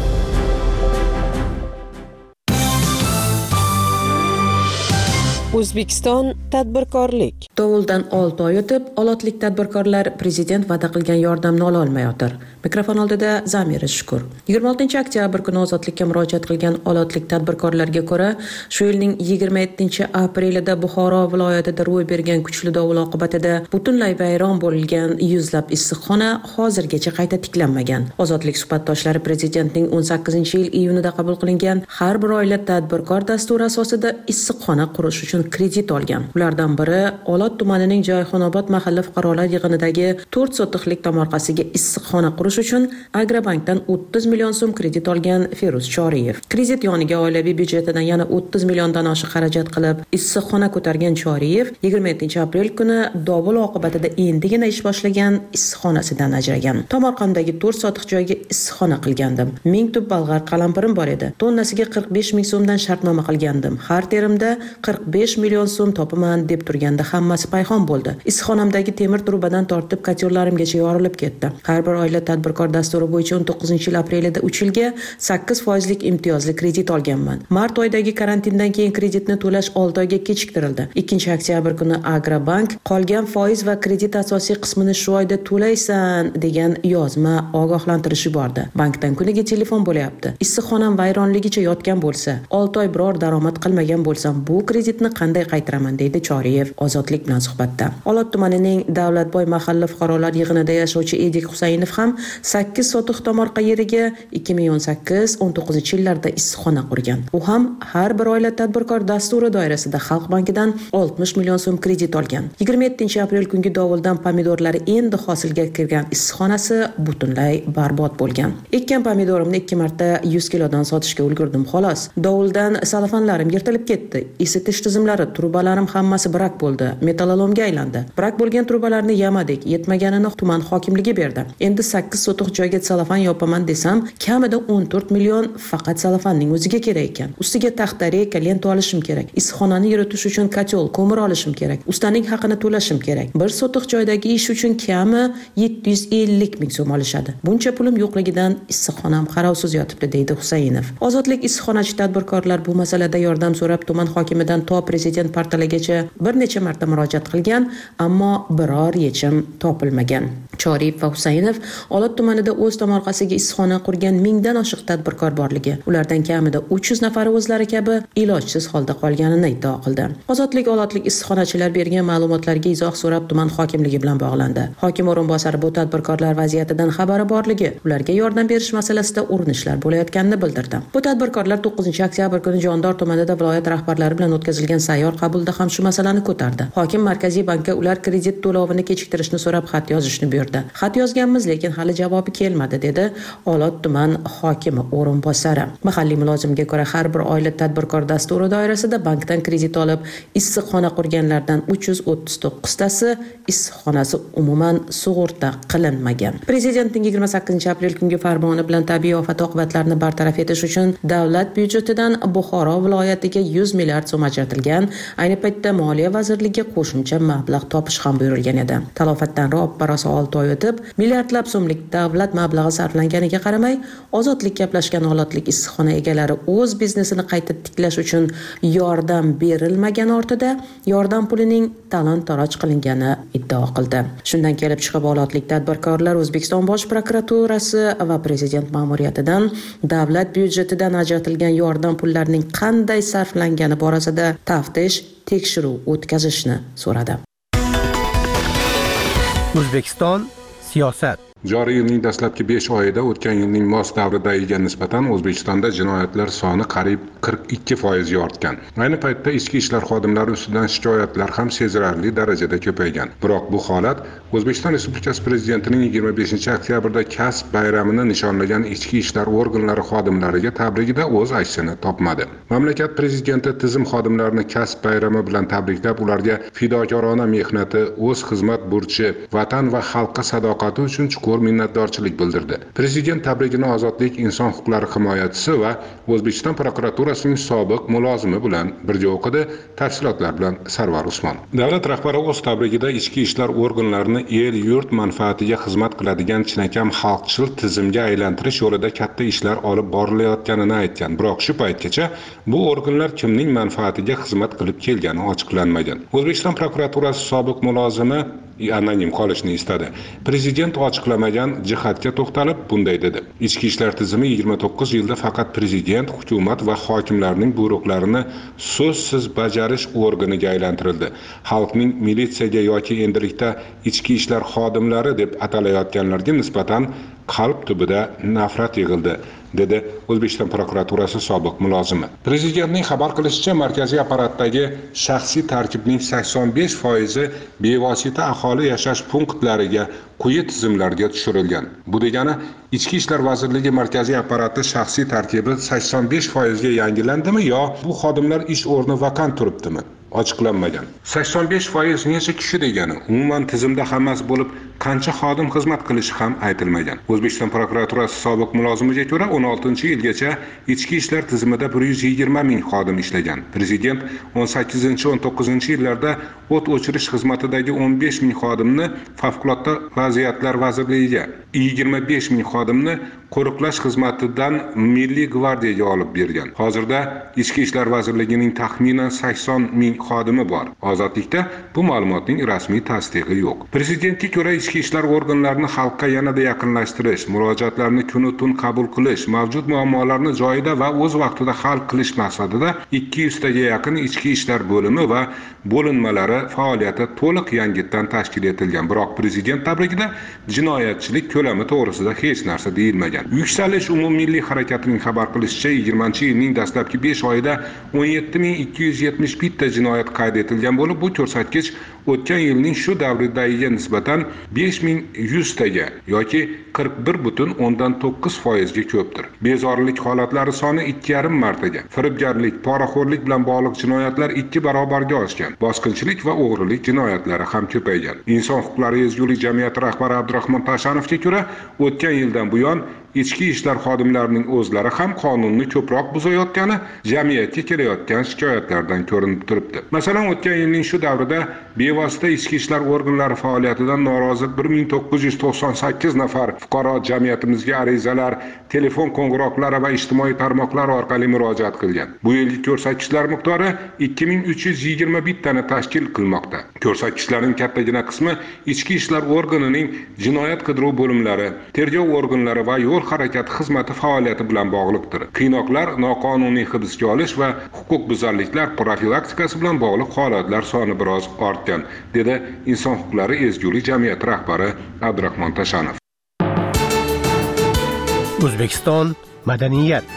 O'zbekiston tadbirkorlik. Dovuldan 6 oy o'tib, olotlik tadbirkorlar prezident va'da qilgan yordamni ola olmayotir. Mikrofon oldida Zamira Shukur. 26 oktyabr kuni ozodlikka murojaat qilgan olotlik tadbirkorlarga ko'ra, shu yilning 27 aprelida Buxoro viloyatida ro'y bergan kuchli dovul oqibatida butunlay vayron bo'lgan yuzlab issiqxona hozirgacha qayta tiklanmagan. Ozodlik suhbatdoshlari prezidentning 18-yil iyunida qabul qilingan har bir oila tadbirkor dasturi asosida issiqxona qurish uchun kredit olgan. Ulardan biri Olot tumanining Joyxonobod mahalla fuqarolar yig'inidagi 4 sotixlik tomorqasiga issiqxona qurish uchun Agrobankdan 30 million so'm kredit olgan Feruz Choriyev. Kredit yoniga oilaviy byudjetidan yana 30 milliondan oshiq xarajat qilib issiqxona ko'targan Choriyev 27 aprel kuni dovul oqibatida endigina ish boshlagan issiqxonasidan ajragan. Tomorqamdagi 4 sotiq joyga issiqxona qilgandim. 1000 tub bolg'ar qalampirim bor edi. Tonnasiga 45 ming so'mdan shartnoma qilgandim. Har terimda 45 million so'm topaman deb turganda hammasi payhon bo'ldi. Issiqxonamdagi temir trubadan tortib kotyorlarimgacha yorilib ketdi. Har bir oila tadbirkor dasturi bo'yicha 19 aprelida 3 yilga 8% lik imtiyozli kredit olganman. Mart oyidagi karantindan keyin kreditni to'lash 6 oyga kechiktirildi. 2 oktyabr kuni Agrobank qolgan foiz va kredit asosiy qismini shu oyda to'laysan degan yozma ogohlantirish yubordi. Bankdan kuniga telefon bo'layapti. Issiqxonam vayronligicha yotgan bo'lsa, 6 oy biror daromad qilmagan bo'lsam, bu kreditni qanday qaytaraman deydi Choriyev ozodlik bilan suhbatda. Olot tumanining Davlatboy mahalla fuqarolar yig'inida yashovchi Edik Husaynov ham 8 sotix tomorqa yeriga 2018-19 yillarda issiqxona qurgan. U ham har bir oila tadbirkor dasturi doirasida Xalq bankidan 60 million so'm kredit olgan. 27-aprel kungi dovuldan pomidorlari endi hosilga kirgan issiqxonasi butunlay barbod bo'lgan. Ekkan pomidorimni 2 marta 100 kilodan sotishga ulgurdim xolos. Dovuldan salafanlarim yirtilib ketdi. Isitish tizimlari, trubalarim hammasi brak bo'ldi. Metallolomga aylandi. Brak bo'lgan trubalarni yamadik. Yetmaganini tuman hokimligi berdi. Endi 8 sotix joyga salafan yopaman desam, kamida 14 million faqat salafanning o'ziga kerak ekan. Ustiga taxta, reyka, lenta olishim kerak. Issiqxonani yuritish uchun kotel, ko'mir olishim kerak. Ustaning haqini to'lashim kerak. 1 sotix joydagi ish uchun kami 750 ming so'm olishadi. Buncha pulim yo'qligidan issiqxonam qarovsiz yotibdi, deydi Husaynov. Ozodlik issiqxonachi tadbirkorlar bu masalada yordam so'rab tuman hokimidan to prezident portaligacha bir necha marta murojaat qilgan, ammo biror yechim topilmagan. Choriyev va Husaynov Olot tumanida o'z tomorqasiga issiqxona qurgan 1000 dan oshiq tadbirkor borligi, ulardan kamida 300 nafari o'zlari kabi ilojsiz holda qolganini iddao qildi. Ozodlik Olotlik issiqxonachilar bergan ma'lumotlarga izoh so'rab tuman hokimligi bilan bog'landi. Hokim o'rinbosari bu tadbirkorlar vaziyatidan xabari borligi, ularga yordam berish masalasida urinishlar bo'layotganini bildirdi. Bu tadbirkorlar 9-oktyabr kuni Jondor tumanida viloyat rahbarlari bilan o'tkazilgan sayyor qabulda ham shu masalani ko'tardi. Hokim Markaziy bankka ular kredit to'lovini kechiktirishni so'rab xat yozishni buyurdi. Xat yozganmiz, lekin hali javobi kelmadi, dedi Olot tuman hokimi o'rinbosari. Mahalliy mulozimga ko'ra, har bir oila tadbirkor dasturi doirasida bankdan kredit olib, issiqxona qurganlardan 339 tasi issiqxonasi umuman sug'urta qilinmagan. Prezidentning 28-aprel kungi farmoni bilan tabiiy ofat oqibatlarini bartaraf etish uchun davlat byudjetidan Buxoro viloyatiga 100 milliard so'm ajratilgan. Ayni paytda Moliya vazirligiga qo'shimcha mablag' topish ham buyurilgan edi. Talofatdan ro'paraso 6 oy o'tib, milliardlab so'mlik davlat mablag'i sarflanganiga qaramay, ozodlik gaplashgan Olotlik issiqxona egalari o'z biznesini qayta tiklash uchun yordam berilmagan ortida yordam pulining talon-taroj qilingani iddao qildi. Shundan kelib chiqib Olotlik tadbirkorlar O'zbekiston Bosh prokuraturasi va prezident ma'muriyatidan davlat byudjetidan ajratilgan yordam pullarining qanday sarflangani borasida taftish, tekshiruv o'tkazishni so'radi. O'zbekiston siyosat. Joriy yilning dastlabki 5 oyida o'tgan yilning mos davridagiga nisbatan O'zbekistonda jinoyatlar soni qariyb 42% ortgan. Ayni paytda ichki ishlar xodimlari ustidan shikoyatlar ham sezilarli darajada ko'paygan. Biroq bu holat O'zbekiston Respublikasi Prezidentining 25-oktyabrda kasb bayramini nishonlagan ichki ishlar organlari xodimlariga tabrigida o'z aksini topmadi. Mamlakat prezidenti tizim xodimlarini kasb bayrami bilan tabriklab, ularga fidokorona mehnati, o'z xizmat burchi, vatan va xalqqa sadoqati uchun chuqur minnatdorchilik bildirdi. Prezident tabrigini Ozodlik inson huquqlari himoyachisi va O'zbekiston prokuraturasining sobiq mulozimi bilan birga o'qidi. Tafsilotlar bilan Sarvar Usmon. Davlat rahbari o'z tabrigida ichki ishlar organlarini el yurt manfaatiga xizmat qiladigan chinakam xalqchil tizimga aylantirish yo'lida katta ishlar olib borilayotganini aytgan. Biroq shu paytgacha bu organlar kimning manfaatiga xizmat qilib kelgani ochiqlanmagan. O'zbekiston prokuraturasi sobiq mulozimi anonim qolishni istadi. Prezident ochiqlamagan jihatga to'xtalib bunday dedi. Ichki ishlar tizimi 29 yilda faqat prezident, hukumat va hokimlarning buyruqlarini so'zsiz bajarish organiga aylantirildi. Xalqning militsiyaga yoki endilikda ichki ishlar xodimlari deb atalayotganlarga nisbatan qalb tubida nafrat yig'ildi, dedi O'zbekiston prokuraturasi sobiq mulozimi. Prezidentning xabar qilishicha, markaziy apparatdagi shaxsiy tarkibning 85% bevosita aholi yashash punktlariga, quyi tizimlarga tushirilgan. Bu degani, Ichki ishlar vazirligi markaziy apparati shaxsiy tarkibi 85% ga yangilandimi yo bu xodimlar ish o'rni vakant turibdimi? Ochiqlanmagan. 85% necha kishi degani? Umuman tizimda hammasi bo'lib, qancha xodim xizmat qilishi ham aytilmagan. O'zbekiston prokuraturasi sobiq mulozimiga ko'ra 16-yilgacha ichki ishlar tizimida 120 ming xodim ishlagan. Prezident 18-19-yillarda o't o'chirish xizmatidagi 15 ming xodimni favqulodda vaziyatlar vazirligiga, 25 ming xodimni qo'riqlash xizmatidan Milliy gvardiyaga olib bergan. Hozirda Ichki ishlar vazirligining taxminan 80 ming xodimi bor. Ozodlikda bu ma'lumotning rasmiy tasdig'i yo'q. Prezidentga ko'ra ichki ishlar organlarini xalqqa yanada yaqinlashtirish, murojaatlarni kun-tun qabul qilish, mavjud muammolarni joyida va o'z vaqtida hal qilish maqsadida 200 taga yaqin ichki ishlar bo'limi va bo'linmalari faoliyati to'liq yangitdan tashkil etilgan. Biroq prezident tabrigida jinoyatchilik ko'lami to'g'risida hech narsa deyilmagan. Yuksalish umummilliy harakatining xabar qilishicha, 20-yilning dastlabki 5 oyida 17271 ta jinoyat qayd etilgan bo'lib, bu ko'rsatkich o'tgan yilning shu davridagiga nisbatan 5100 taga yoki 41,9% ga ko'pdir. Bezorilik holatlari soni 2,5 martaga, firibgarlik, poraxo'rlik bilan bog'liq jinoyatlar 2 barobarga oshgan. Bosqinchilik va o'g'rilik jinoyatlari ham ko'paygan. Inson huquqlari ezgulik jamiyati rahbari Abdurahmon Tashanovga ko'ra, o'tgan yildan buyon ichki ishlar xodimlarining o'zlari ham qonunni ko'proq buzayotgani jamiyatga kelayotgan shikoyatlardan ko'rinib turibdi. Masalan, o'tgan yilning shu davrida bevosita ichki ishlar organlari faoliyatidan norozi 1998 nafar fuqaro jamiyatimizga arizalar, telefon qo'ng'iroqlari va ijtimoiy tarmoqlar orqali murojaat qilgan. Bu yilgi ko'rsatkichlar miqdori 2321 tani tashkil qilmoqda. Ko'rsatkichlarning kattagina qismi ichki ishlar organining jinoyat qidiruv bo'limlari, tergov organlari va yo'l harakati xizmati faoliyati bilan bog'liqdir. Qiynoqlar, noqonuniy hibsga olish va huquqbuzarliklar profilaktikasi bilan bog'liq holatlar soni biroz ortgan, dedi Inson huquqlari ezgulik jamiyati rahbari Abdurahmon Tashanov. O'zbekiston madaniyat.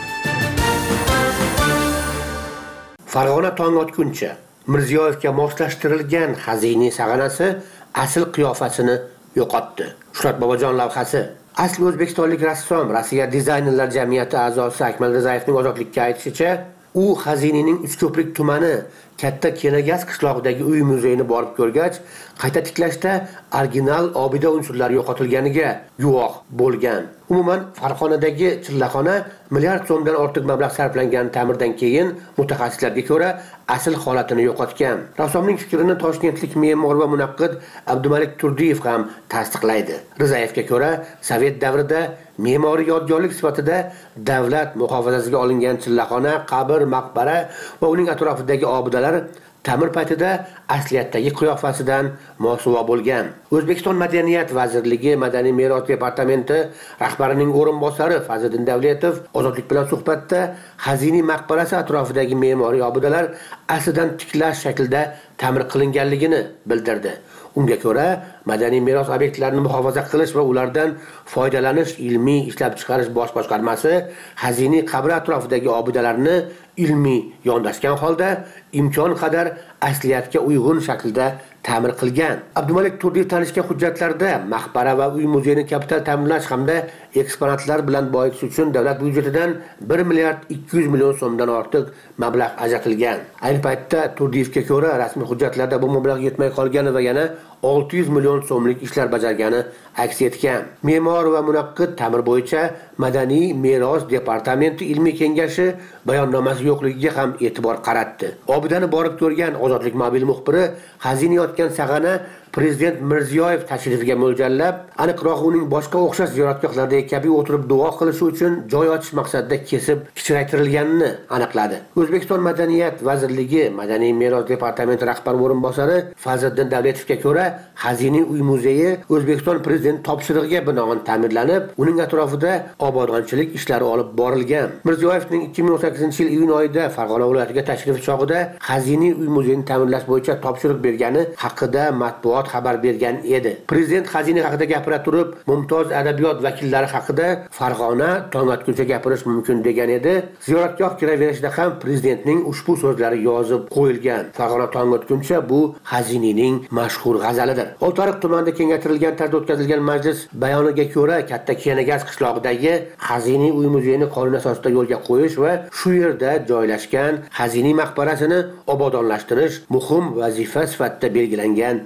Farg'ona tong otguncha Mirziyoyevga moslashtirilgan xazina sag'anasi asl qiyofasini yo'qotdi. Shuhrat Bobojon lavhasi. Asli o'zbekistonlik rassom, Rossiya dizaynerlar jamiyati a'zosi Akmal Rizayevning ozodlikka aytishicha, u xazinaning Uchko'prik tumani Katta Kenagaz qishlog'idagi uy muzeyini borib ko'rgach, qayta tiklashda original obida unsurlari yo'qotilganiga guvoh bo'lgan. Umuman, Farg'onadagi chillaxona milliard so'mdan ortiq mablag' sarflangan ta'mirdan keyin mutaxassislarga ko'ra asl holatini yo'qotgan. Rassomning fikrini toshkentlik me'mor va munaqqid Abdumalik Turdiyev ham tasdiqlaydi. Rizayevga ko'ra, Sovet davrida me'moriy yodgorlik sifatida davlat muhofazasiga olingan chillaxona, qabr, maqbara va uning atrofidagi obidalar ta'mir paytida asliyatdagi qiyofasidan mosuvo bo'lgan. O'zbekiston Madaniyat vazirligi Madaniy meros departamenti rahbarining o'rinbosari Fazliddin Davletov ozodlik bilan suhbatda xazina maqbarasi atrofidagi me'moriy obidalar aslidan tiklash shaklida ta'mir qilinganligini bildirdi. Unga ko'ra, madaniy meros obyektlarini muhofaza qilish va ulardan foydalanish ilmiy ishlab chiqarish bosh boshqarmasi xazina qabri atrofidagi obidalarni ilmiy yondashgan holda imkon qadar asliyatga uyg'un shaklda ta'mir qilgan. Abdumalik Turdiyev tanishgan hujjatlarda maqbara va uy muzeyini kapital ta'mirlash hamda eksponatlar bilan boyitish uchun davlat byudjetidan 1 milliard 200 million so'mdan ortiq mablag' ajratilgan. Ayni paytda Turdiyevga ko'ra rasmiy hujjatlarda bu mablag' yetmay qolgani va yana 600 million so'mlik ishlar bajargani aks etgan. Me'mor va munaqqid ta'mir bo'yicha Madaniy meros departamenti ilmiy kengashi bayonnomasi yo'qligiga ham e'tibor qaratdi. Obidani borib ko'rgan Ozodlik mobil muxbiri xazina yotgan sag'ana Prezident Mirziyoyev tashrifiga mo'ljallab, aniqroq uning boshqa o'xshash ziyoratgohlardagi kabi o'tirib duo qilishi uchun joy ochish maqsadida kesib kichraytirilganini aniqladi. O'zbekiston Madaniyat vazirligi Madaniy meros departamenti rahbar o'rinbosari Fazliddin Davletovga ko'ra, xazina uy muzeyi O'zbekiston prezidenti topshirig'iga binoan ta'mirlanib, uning atrofida obodonchilik ishlari olib borilgan. Mirziyoyevning 2018-yil iyun oyida Farg'ona viloyatiga tashrifi chog'ida xazina uy muzeyini ta'mirlash bo'yicha topshiriq bergani haqida matbuot xabar bergan edi. Prezident xazina haqida gapira turib, mumtoz adabiyot vakillari haqida Farg'ona tong otguncha gapirish mumkin degan edi. Ziyoratgoh kiraverishida ham prezidentning ushbu so'zlari yozib qo'yilgan. Farg'ona tong otguncha bu xazinaning mashhur g'azalidir. Oltiariq tumanida kengaytirilgan tarzda o'tkazilgan majlis bayoniga ko'ra, Katta Kenagaz qishlog'idagi xazina uy muzeyini qonun asosida yo'lga qo'yish va shu yerda joylashgan xazina maqbarasini obodonlashtirish muhim vazifa sifatida belgilangan edi.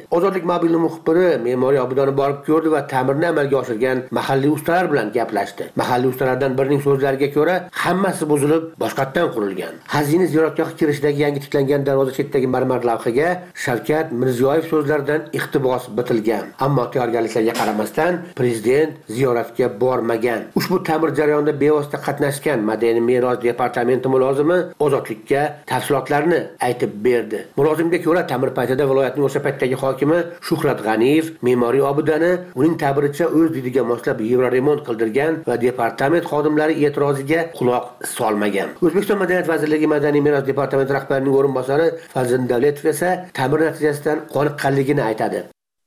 Ozodlik mobilni muxbiri me'moriy obidani borib ko'rdi va ta'mirni amalga oshirgan mahalliy ustalar bilan gaplashdi. Mahalliy ustalardan birining so'zlariga ko'ra, hammasi buzilib, boshqatdan qurilgan. Xazina ziyoratgohi kirishidagi yangi tiklangan darvoza chetidagi marmar lavhaga Shavkat Mirziyoyev so'zlaridan iqtibos bitilgan. Ammo tayyorgarliklarga qaramasdan prezident ziyoratga bormagan. Ushbu ta'mir jarayonida bevosita qatnashgan Madaniy meros departamenti mulozimi Ozodlikka tafsilotlarni aytib berdi. Mulozimga ko'ra, ta'mir paytida viloyatning o'sha paytdagi hokimi Shuhrat G'aniyev me'moriy obidani uning ta'biricha o'z didiga moslab yevroremont qildirgan va departament xodimlari e'tiroziga quloq solmagan. O'zbekiston Madaniyat vazirligi Madaniy meros departamenti rahbarining o'rinbosari Fazliddin Davletov esa ta'mir natijasidan qoniqqanligini aytadi.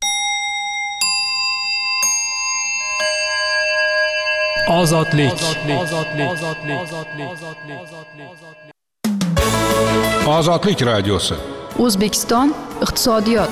Ozodlik radiosi. O'zbekiston iqtisodiyot.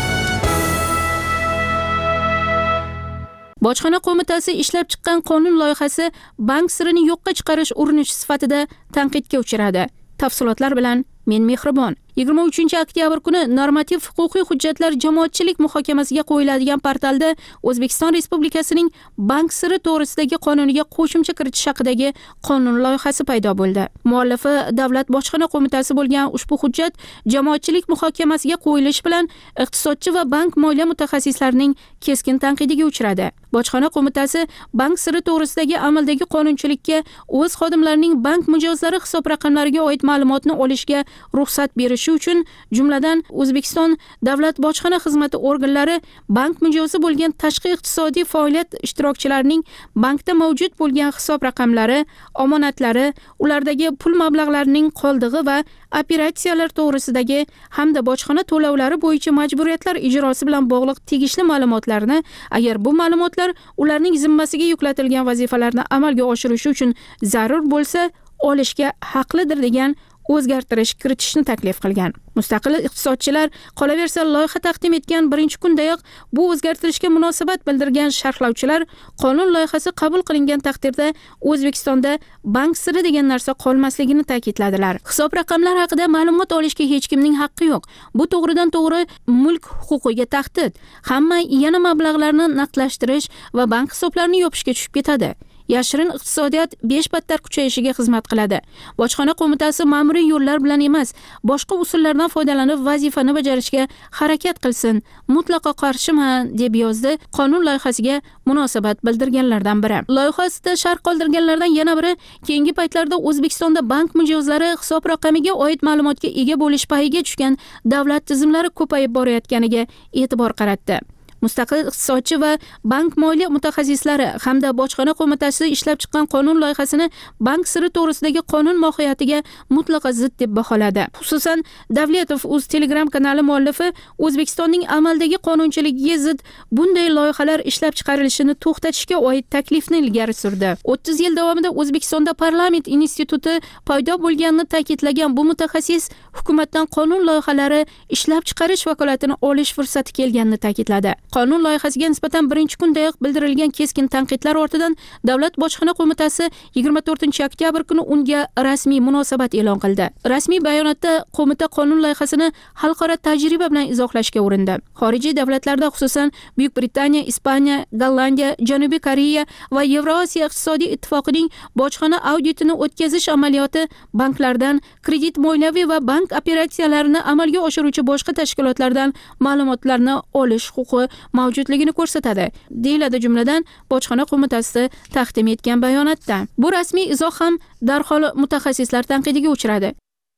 Bojxona qo'mitasi ishlab chiqqan qonun loyihasi bank sirini yo'qqa chiqarish urinishi sifatida tanqidga uchradi. Tafsilotlar bilan men Mehribon. 23-oktyabr kuni normativ huquqiy hujjatlar jamoatchilik muhokamasiga qo'yiladigan portalda O'zbekiston Respublikasining bank siri to'g'risidagi qonuniga qo'shimcha kiritish haqidagi qonun loyihasi paydo bo'ldi. Muallifi Davlat bojxona qo'mitasi bo'lgan ushbu hujjat jamoatchilik muhokamasiga qo'yilishi bilan iqtisodchi va bank moliya mutaxassislarining keskin tanqidiga uchradi. Bojxona qo'mitasi bank siri to'g'risidagi amaldagi qonunchilikka o'z xodimlarining bank mijozlari hisob raqamlariga oid ma'lumotni olishga ruxsat berish uchun jumladan O'zbekiston Davlat bojxona xizmati organlari bank mijozi bo'lgan tashqi iqtisodiy faoliyat ishtirokchilarining bankda mavjud bo'lgan hisob raqamlari, omonatlari, ulardagi pul mablag'larining qoldig'i va operatsiyalar to'g'risidagi hamda bojxona to'lovlari bo'yicha majburiyatlar ijrosi bilan bog'liq tegishli ma'lumotlarni, agar bu ma'lumotlar ularning zimmasiga yuklatilgan vazifalarni amalga oshirish uchun zarur bo'lsa, olishga haqlidir degan o'zgartirish kiritishni taklif qilgan. Mustaqil iqtisodchilar qolaversa loyiha taqdim etgan birinchi kundayoq bu o'zgartirishga munosabat bildirgan sharhlovchilar qonun loyihasi qabul qilingan taqdirda O'zbekistonda bank siri degan narsa qolmasligini ta'kidladilar. Hisob raqamlar haqida ma'lumot olishga hech kimning haqqi yo'q. Bu to'g'ridan to'g'ri mulk huquqiga tahdid. Hamma yana mablag'larni naqdlashtirish va bank hisoblarini yopishga tushib ketadi. Yashirin iqtisodiyot 5 battar kuchayishiga xizmat qiladi. Bojxona qo'mitasi ma'muriy yo'llar bilan emas, boshqa usullardan foydalanib vazifani bajarishga harakat qilsin. Mutlaqo qarshiman, deb yozdi qonun loyihasiga munosabat bildirganlardan biri. Loyihasida sharh qoldirganlardan yana biri keyingi paytlarda O'zbekistonda bank mijozlari hisob raqamiga oid ma'lumotga ega bo'lish payiga tushgan davlat tizimlari ko'payib borayotganiga e'tibor qaratdi. Mustaqil iqtisodchi va bank moliya mutaxassislari hamda bojxona qo'mitasi ishlab chiqqan qonun loyihasini bank siri to'g'risidagi qonun mohiyatiga mutlaqo zid deb baholadi. Xususan, Davletov o'z Telegram kanali muallifi O'zbekistonning amaldagi qonunchiligiga zid bunday loyihalar ishlab chiqarilishini to'xtatishga oid taklifni ilgari surdi. 30 yil davomida O'zbekistonda parlament instituti paydo bo'lganini ta'kidlagan bu mutaxassis hukumatdan qonun loyihalari ishlab chiqarish vakolatini olish fursati kelganini ta'kidladi. Qonun loyihasiga nisbatan birinchi kundayoq bildirilgan keskin tanqidlar ortidan Davlat bojxona qo'mitasi 24-oktyabr kuni unga rasmiy munosabat e'lon qildi. Rasmiy bayonotda qo'mita qonun loyihasini xalqaro tajriba bilan izohlashga urindi. Xorijiy davlatlarda, xususan Buyuk Britaniya, Ispaniya, Gollandiya, Janubiy Koreya va Yevrosiyo iqtisodiy ittifoqining bojxona auditini o'tkazish amaliyoti banklardan kredit moliyaviy va bank operatsiyalarini amalga oshiruvchi boshqa tashkilotlardan ma'lumotlarni olish huquqi mavjudligini ko'rsatadi, deyiladi jumladan bojxona qo'mitasi taqdim etgan bayonotda. Bu rasmiy izoh ham darhol mutaxassislar tanqidiga uchradi.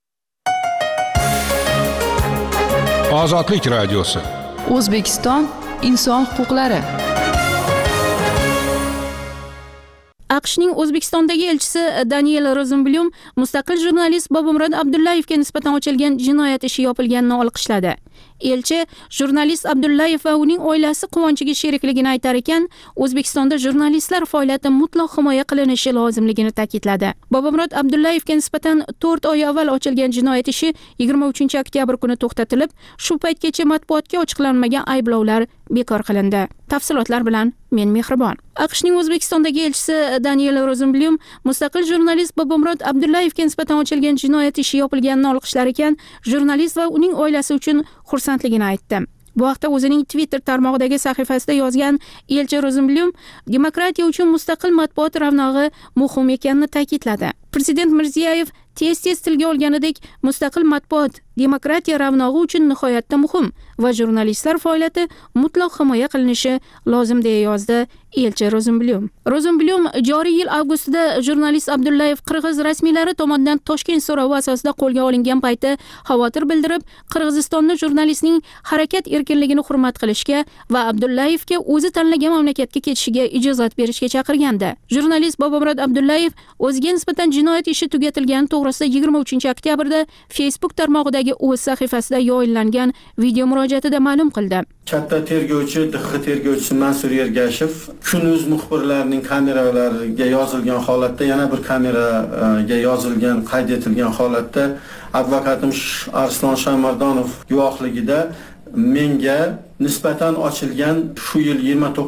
Ozodlik radiosi. O'zbekiston inson huquqlari. AQShning O'zbekistondagi elchisi Daniel Rosenblum mustaqil jurnalist Bobomurod Abdullayevga nisbatan ochilgan jinoyat ishi yopilganini olqishladi. Elchi jurnalist Abdullayev va uning oilasi quvonchiga sherikligini aytar ekan, O'zbekistonda jurnalistlar faoliyati mutlaq himoya qilinishi lozimligini ta'kidladi. Bobomurod Abdullayevga nisbatan 4 oy avval ochilgan jinoyat ishi 23-oktyabr kuni to'xtatilib, shu paytgacha matbuotga ochiqlanmagan ayblovlar bekor qilindi. Tafsilotlar bilan men Mehribon. AQShning O'zbekistondagi elchisi Daniel Rosenblum mustaqil jurnalist Bobomurod Abdullayevga nisbatan ochilgan jinoyat ishi yopilganini olqishlar ekan, jurnalist va uning oilasi uchun xursandligini aytdi. Bu haqda o'zining Twitter tarmog'idagi sahifasida yozgan Elchi Rozenblyum demokratiya uchun mustaqil matbuot ravnog'i muhim ekanini ta'kidladi. Prezident Mirziyoyev tez tilga olganidek mustaqil matbuot demokratiya ravnog'i uchun nihoyatda muhim va jurnalistlar faoliyati mutlaq himoya qilinishi lozim deya yozdi Elchi Rozenblyum. Rozenblyum joriy yil avgustida jurnalist Abdullayev qirg'iz rasmiylari tomonidan Toshkent so'rovi asosida qo'lga olingan payti xavotir bildirib, Qirg'izistonda jurnalistning harakat erkinligini hurmat qilishga va Abdullayevga o'zi tanlagan mamlakatga ketishiga ijozat berishga chaqirgandi. Jurnalist Bobomurod Abdullayev o'ziga nisbatan jinoyat ishi tugatilgani to'g'risida 23-oktyabrda Facebook tarmog'idagi o'z sahifasida yoyinlangan video murojaatida ma'lum qildi. Katta tergovchi, DX tergovchisi Mansur Ergashev Kun.uz muxbirlarining kameralariga yozilgan holatda, yana bir kameraga yozilgan, qayd etilgan holatda advokatim Arslon Shamardonov guvohligida menga nisbatan ochilgan shu yil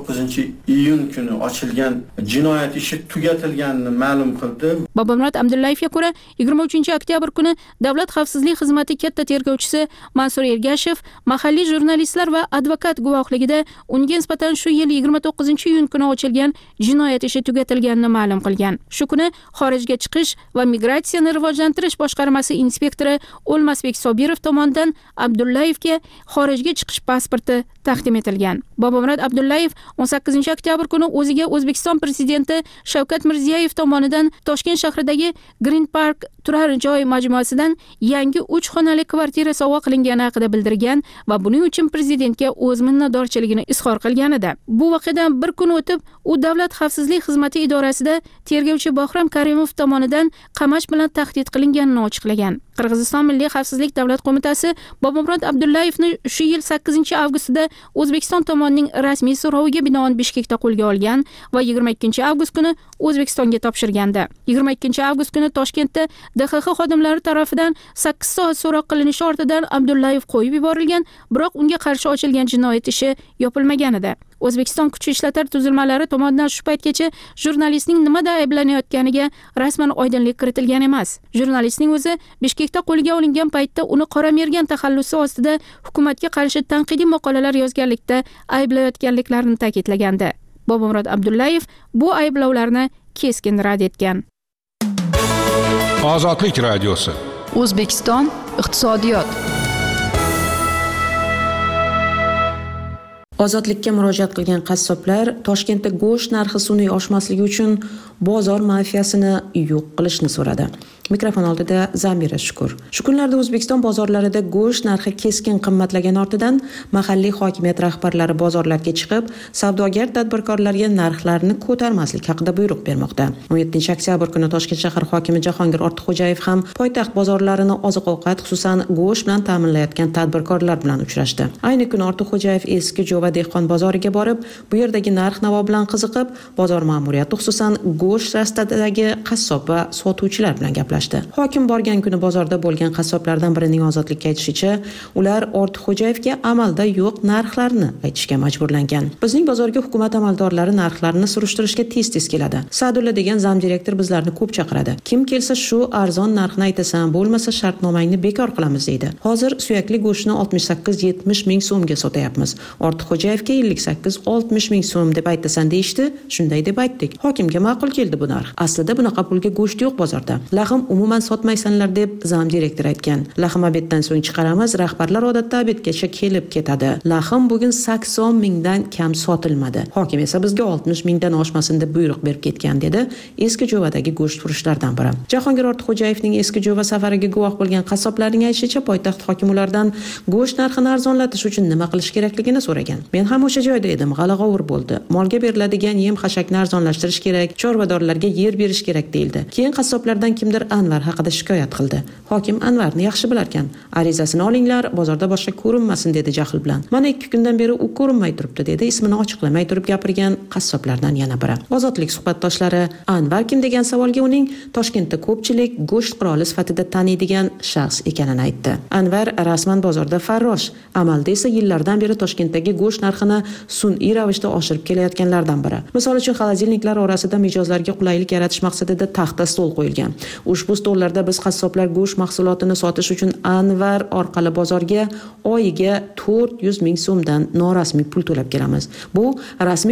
29-iyun kuni ochilgan jinoyat ishi tugatilganini ma'lum qildi. Bobomurod Abdullayevga ko'ra 23-oktyabr kuni Davlat xavfsizlik xizmati katta tergovchisi Mansur Ergashev mahalliy jurnalistlar va advokat guvohligida unga nisbatan shu yil 29-iyun kuni ochilgan jinoyat ishi tugatilganini ma'lum qilgan. Shu kuni xorijga chiqish va migratsiyani rivojlantirish boshqarmasi inspektori O'lmasbek Sobirov tomonidan Abdullayevga xorijga chiqish pasporti taqdim etilgan. Bobomurod Abdullayev 18-oktyabr kuni o'ziga O'zbekiston prezidenti Shavkat Mirziyoyev tomonidan Toshkent shahridagi Green Park turar joy majmuasidan yangi 3 xonali kvartira sovg'a qilingani haqida bildirgan va buning uchun prezidentga o'z minnatdorchiligini izhor qilgan edi. Bu voqeadan bir kun o'tib, u Davlat xavfsizlik xizmati idorasida tergovchi Bahrom Karimov tomonidan qamash bilan tahdid qilinganini ochiqlagan. Qirg'iziston Milliy xavfsizlik davlat qo'mitasi Bobomurod Abdullayevni shu yil 8-avgustda O'zbekiston tomonining rasmiy so'roviga binoan Bishkekda qo'lga olgan va 22-avgust kuni O'zbekistonga topshirgandi. 22-avgust kuni Toshkentda DXX xodimlari tomonidan 8 soat so'roq qilinishi ortidan Abdullayev qo'yib yuborilgan, biroq unga qarshi ochilgan jinoyat ishi yopilmagan edi. O'zbekiston kuch ishlatar tuzilmalari tomonidan shu paytgacha jurnalistning nimada ayblanayotganiga rasman oydinlik kiritilgan emas. Jurnalistning o'zi Bishkekda qo'lga olingan paytda uni qora mergan taxallusi ostida hukumatga qarshi tanqidiy maqolalar yozganlikda ayblayotganliklarini ta'kidlagandi. Bobomurod Abdullayev bu ayblovlarni keskin rad etgan. Ozodlik radiosi. O'zbekiston iqtisodiyot. Ozodlikka murojaat qilgan qassoblar Toshkentda go'sht narxi sun'iy oshmasligi uchun bozor mafiyasini yo'q qilishni so'radi. Mikrofon oldida Zamira Shukur. Shu kunlarda O'zbekiston bozorlarida go'sht narxi keskin qimmatlagani ortidan mahalliy hokimiyat rahbarlari bozorlarga chiqib, savdogar tadbirkorlarga narxlarni ko'tarmaslik haqida buyruq bermoqda. 17-oktyabr kuni Toshkent shahar hokimi Jahongir Ortiqxo'jayev ham poytaxt bozorlarini oziq-ovqat, xususan go'sht bilan ta'minlayotgan tadbirkorlar bilan uchrashdi. Ayni kuni Ortiqxo'jayev eski Jo'va dehqon bozoriga borib, bu yerdagi narx-navo bilan qiziqib, bozor ma'muriyati, xususan go'sht rastadagi qassob va sotuvchilar bilan gaplashdi. Hokim borgan kuni bozorda bo'lgan qassoblardan birining ozodlikka aytishicha, ular Ortiqxo'jayevga amalda yo'q narxlarni aytishga majburlangan. Bizning bozorga hukumat amaldorlari narxlarni surishtirishga tez keladi. Sa'dulla degan zamdirektor bizlarni ko'p chaqiradi. Kim kelsa shu arzon narxni aytasan, bo'lmasa shartnomangni bekor qilamiz deydi. Hozir suyakli go'shtni 68-70 ming so'mga sotayapmiz. Ortiqxo'jayevga 58-60 ming so'm deb aytasan deyishdi. Shunday deb aytdik. Hokimga ma'qul keldi bu narx. Aslida bunaqa pulga go'sht yo'q bozorda. Lahm umuman sotmaysanlar deb zam direktor aytgan. Lahm obeddan so'ng chiqaramiz, rahbarlar odatda obedgacha kelib ketadi. Lahm bugun 80 mingdan kam sotilmadi. Hokim esa bizga 60 mingdan oshmasin deb buyruq berib ketgan dedi. Eski Jo'vadagi go'sht furushlardan biri. Jahongir Ortiqxo'jayevning eski Jo'va safariga guvoh bo'lgan qassoblarning aytishicha, poytaxt hokimi ulardan go'sht narxini arzonlatish uchun nima qilish kerakligini so'ragan. Men ham o'sha joyda edim, g'ala-g'ovur bo'ldi. Molga beriladigan yem-xashakni arzonlashtirish kerak, chorvadorlarga yer berish kerak deyildi. Keyin qassoblardan kimdir Anvar haqida shikoyat qildi. Hokim Anvarni yaxshi bilarkan. Arizasini olinglar, bozorda boshqa ko'rinmasin dedi jahl bilan. Mana 2 kundan beri u ko'rinmay turibdi dedi ismini ochiqlamay turib gapirgan qassoblardan yana biri. Ozodlik suhbatdoshlari Anvar kim degan savolga uning Toshkentda ko'pchilik go'sht qiroli sifatida taniydigan shaxs ekanini aytdi. Anvar rasman bozorda farrosh, amalda esa yillardan beri Toshkentdagi go'sht narxini sun'iy ravishda oshirib kelayotganlardan biri. Misol uchun, xolodilniklar orasida mijozlarga qulaylik yaratish maqsadida taxta stol qo'yilgan. Ushbu Ushbu stollarda biz qassoblar go'sht mahsulotini sotish uchun Anvar orqali bozorga oyiga 400 ming so'mdan norasmiy pul to'lab kelamiz. Bu rasmiy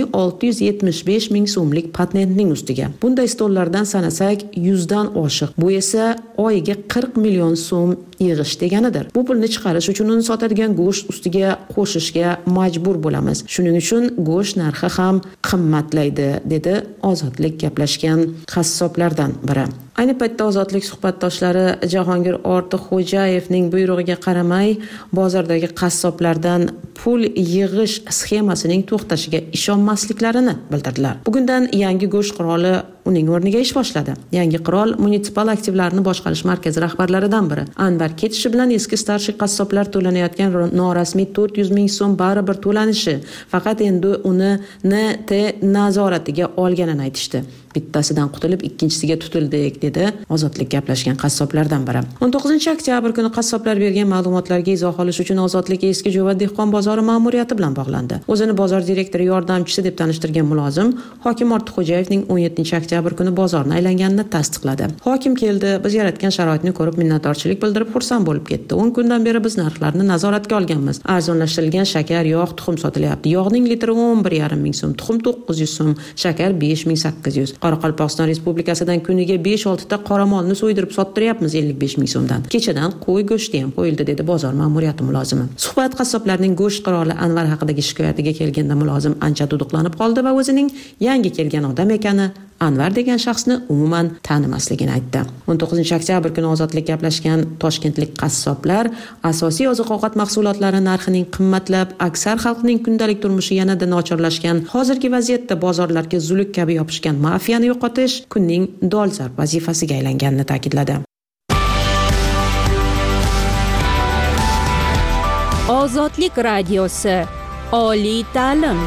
675 ming so'mlik patentning ustiga. Bunday stollardan sanasak 100 dan oshiq. Bu esa oyiga 40 million so'm yig'ish deganidir. Bu pulni chiqarish uchun uni sotadigan go'sht ustiga qo'shishga majbur bo'lamiz. Shuning uchun go'sht narxi ham qimmatlaydi, dedi Ozodlik gaplashgan qassoblardan biri. Ayni paytda Ozodlik suhbatdoshlari Jahongir Ortiqxo'jayevning buyrug'iga qaramay bozordagi qassoblardan pul yig'ish sxemasining to'xtashiga ishonmasliklarini bildirdilar. Bugundan yangi go'sht qiroli uning o'rniga ish boshladi. Yangi qirol munisipal aktivlarni boshqarish markazi rahbarlaridan biri. Anvar ketishi bilan eski starshi qassoblar to'lanayotgan norasmiy 400 ming so'm baribir to'lanishi, faqat endi uni NT nazoratiga olganini aytishdi. Bittasidan qutulib ikkinchisiga tutildik, dedi Ozodlik gaplashgan qassoblardan biri. 19-oktyabr kuni qassoblar bergan ma'lumotlarga izoh olish uchun Ozodlik Eski Jo'va dehqon bozori ma'muriyati bilan bog'landi. O'zini bozor direktori yordamchisi deb tanishtirgan mulozim hokim Ortiqxo'jayevning 17-oktyabr kuni bozorni aylanganini tasdiqladi. Hokim keldi, biz yaratgan sharoitni ko'rib minnatdorchilik bildirib xursand bo'lib ketdi. 10 kundan beri biz narxlarni nazoratga olganmiz. Arzonlashtirilgan shakar, yog', tuxum sotilyapti. Yog'ning litri 11,5 ming so'm, tuxum 900 so'm, shakar 5800. Qoraqalpog'iston Respublikasidan kuniga 5-6 ta qoramolni so'ydirib sottiryapmiz 55 ming so'mdan. Kechadan qo'y go'shti ham qo'yildi, dedi bozor ma'muriyati mulozimi. Suhbat qassoblarning go'sht qiroli Anvar haqidagi shikoyatiga kelganda mulozim ancha duduqlanib qoldi va o'zining yangi kelgan odam ekani, Anvar degan shaxsni umuman tanimasligini aytdi. 19-oktyabr kuni Ozodlik gaplashgan toshkentlik qassoblar asosiy oziq-ovqat mahsulotlari narxining qimmatlab, aksar xalqning kundalik turmushi yanada nochorlashgan hozirgi vaziyatda bozorlarga zuluk kabi yopishgan mafiyani yo'qotish kunning dolzarb vazifasiga aylanganini ta'kidladi. Ozodlik radiosi, oliy ta'lim.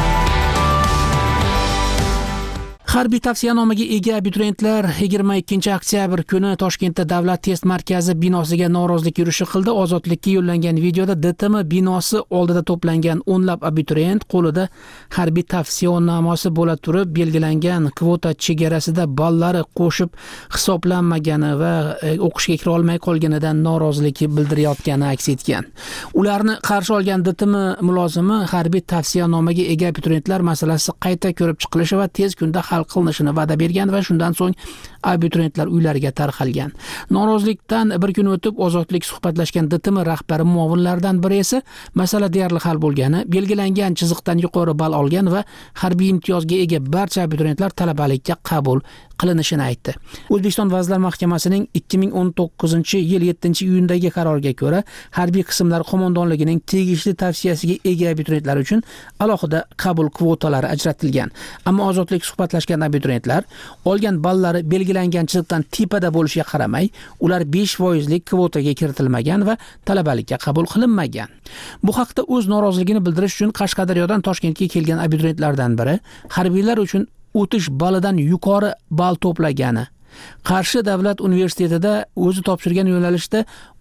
Harbiy tavsiyanomaga ega abituriyentlar 22-oktyabr kuni Toshkentda Davlat test markazi binosiga norozilik yurishi qildi. Ozodlikka yo'llangan videoda DTM binosi oldida to'plangan o'nlab abituriyent qo'lida harbiy tavsiyanomasi bo'la turib belgilangan kvota chegarasida ballari qo'shib hisoblanmagani va o'qishga kira olmay qolganidan norozilik bildirayotgani aks etgan. Ularni qarshi olgan DTM mulozimi harbiy tavsiyanomaga ega abituriyentlar masalasi qayta ko'rib chiqilishi va tez kunda hal qilinishini va'da bergan va shundan so'ng abituriyentlar uylariga tarqalgan. Norozilikdan bir kun o'tib Ozodlik suhbatlashgan DTM rahbari muovinlaridan biri esa masala deyarli hal bo'lgani, belgilangan chiziqdan yuqori ball olgan va harbiy imtiyozga ega barcha abituriyentlar talabalikka qabul qilinishini aytdi. O'zbekiston Vazirlar Mahkamasining 2019-yil 7-iyundagi qaroriga ko'ra, harbiy qismlar qo'mondonligining tegishli tavsiyasiga ega abituriyentlar uchun alohida qabul kvotalari ajratilgan. Ammo Ozodlik suhbatlashgan abituriyentlar olgan ballari belgilangan chiziqdan tepada bo'lishiga qaramay, ular 5% kvotaga kiritilmagan va talabalikka qabul qilinmagan. Bu haqda o'z noroziligini bildirish uchun Qashqadaryodan Toshkentga kelgan abituriyentlardan biri harbiylar uchun o'tish balidan yuqori ball to'plagani, Qarshi davlat universitetida o'zi topshirgan yo'nalishda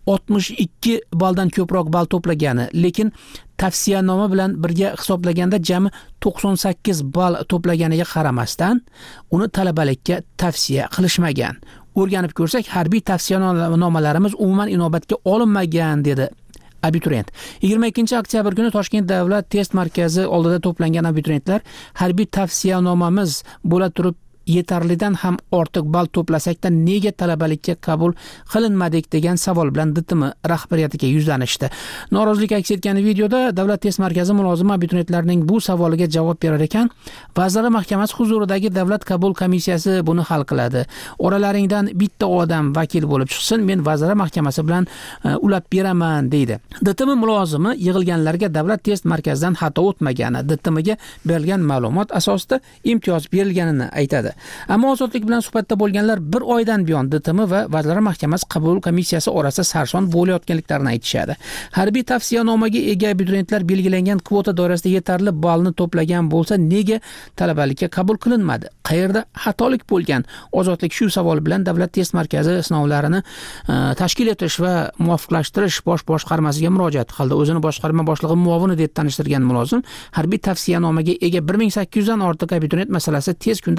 62 balldan ko'proq ball to'plagani, lekin tavsiyanoma bilan birga hisoblaganda jami 98 ball to'plaganiga qaramasdan uni talabalikka tavsiya qilishmagan. O'rganib ko'rsak, harbiy tavsiyanomalarimiz umuman inobatga olinmagan, dedi abituriyent. 22-oktyabr kuni Toshkent davlat test markazi oldida to'plangan abituriyentlar harbiy tavsiyanomamiz bo'la turib yetarlidan ham ortiq ball to'plasakda nega talabalikka qabul qilinmadik degan savol bilan DTM rahbariyatiga yuzlanishdi. Norozilik aks etgan videoda Davlat test markazi mulozimi abituriyentlarning bu savoliga javob berar ekan, Vazirlar Mahkamasi huzuridagi Davlat qabul komissiyasi buni hal qiladi. Oralaringdan bitta odam vakil bo'lib chiqsin, men Vazirlar Mahkamasi bilan ulab beraman, deydi. DTM mulozimi yig'ilganlarga Davlat test markazidan xato o'tmagani, DTMga berilgan ma'lumot asosida imtiyoz berilganini aytadi. Ammo Ozodlik bilan suhbatda bo'lganlar bir oydan buyon DTM va Vazirlar Mahkamasi qabul komissiyasi orasida sarson bo'layotganliklarini aytishadi. Harbiy tavsiyanomaga ega abituriyentlar belgilangan kvota doirasida yetarli ballni to'plagan bo'lsa, nega talabalikka qabul qilinmadi? Qayerda xatolik bo'lgan? Ozodlik shu savol bilan Davlat test markazi sinovlarini tashkil etish va muvofiqlashtirish bosh boshqarmasiga murojaat qildi. O'zini boshqarma boshlig'i muovini deb tanishtirgan mulozim harbiy tavsiyanomaga ega 1800 dan ortiq abituriyent masalasi tez kunda hal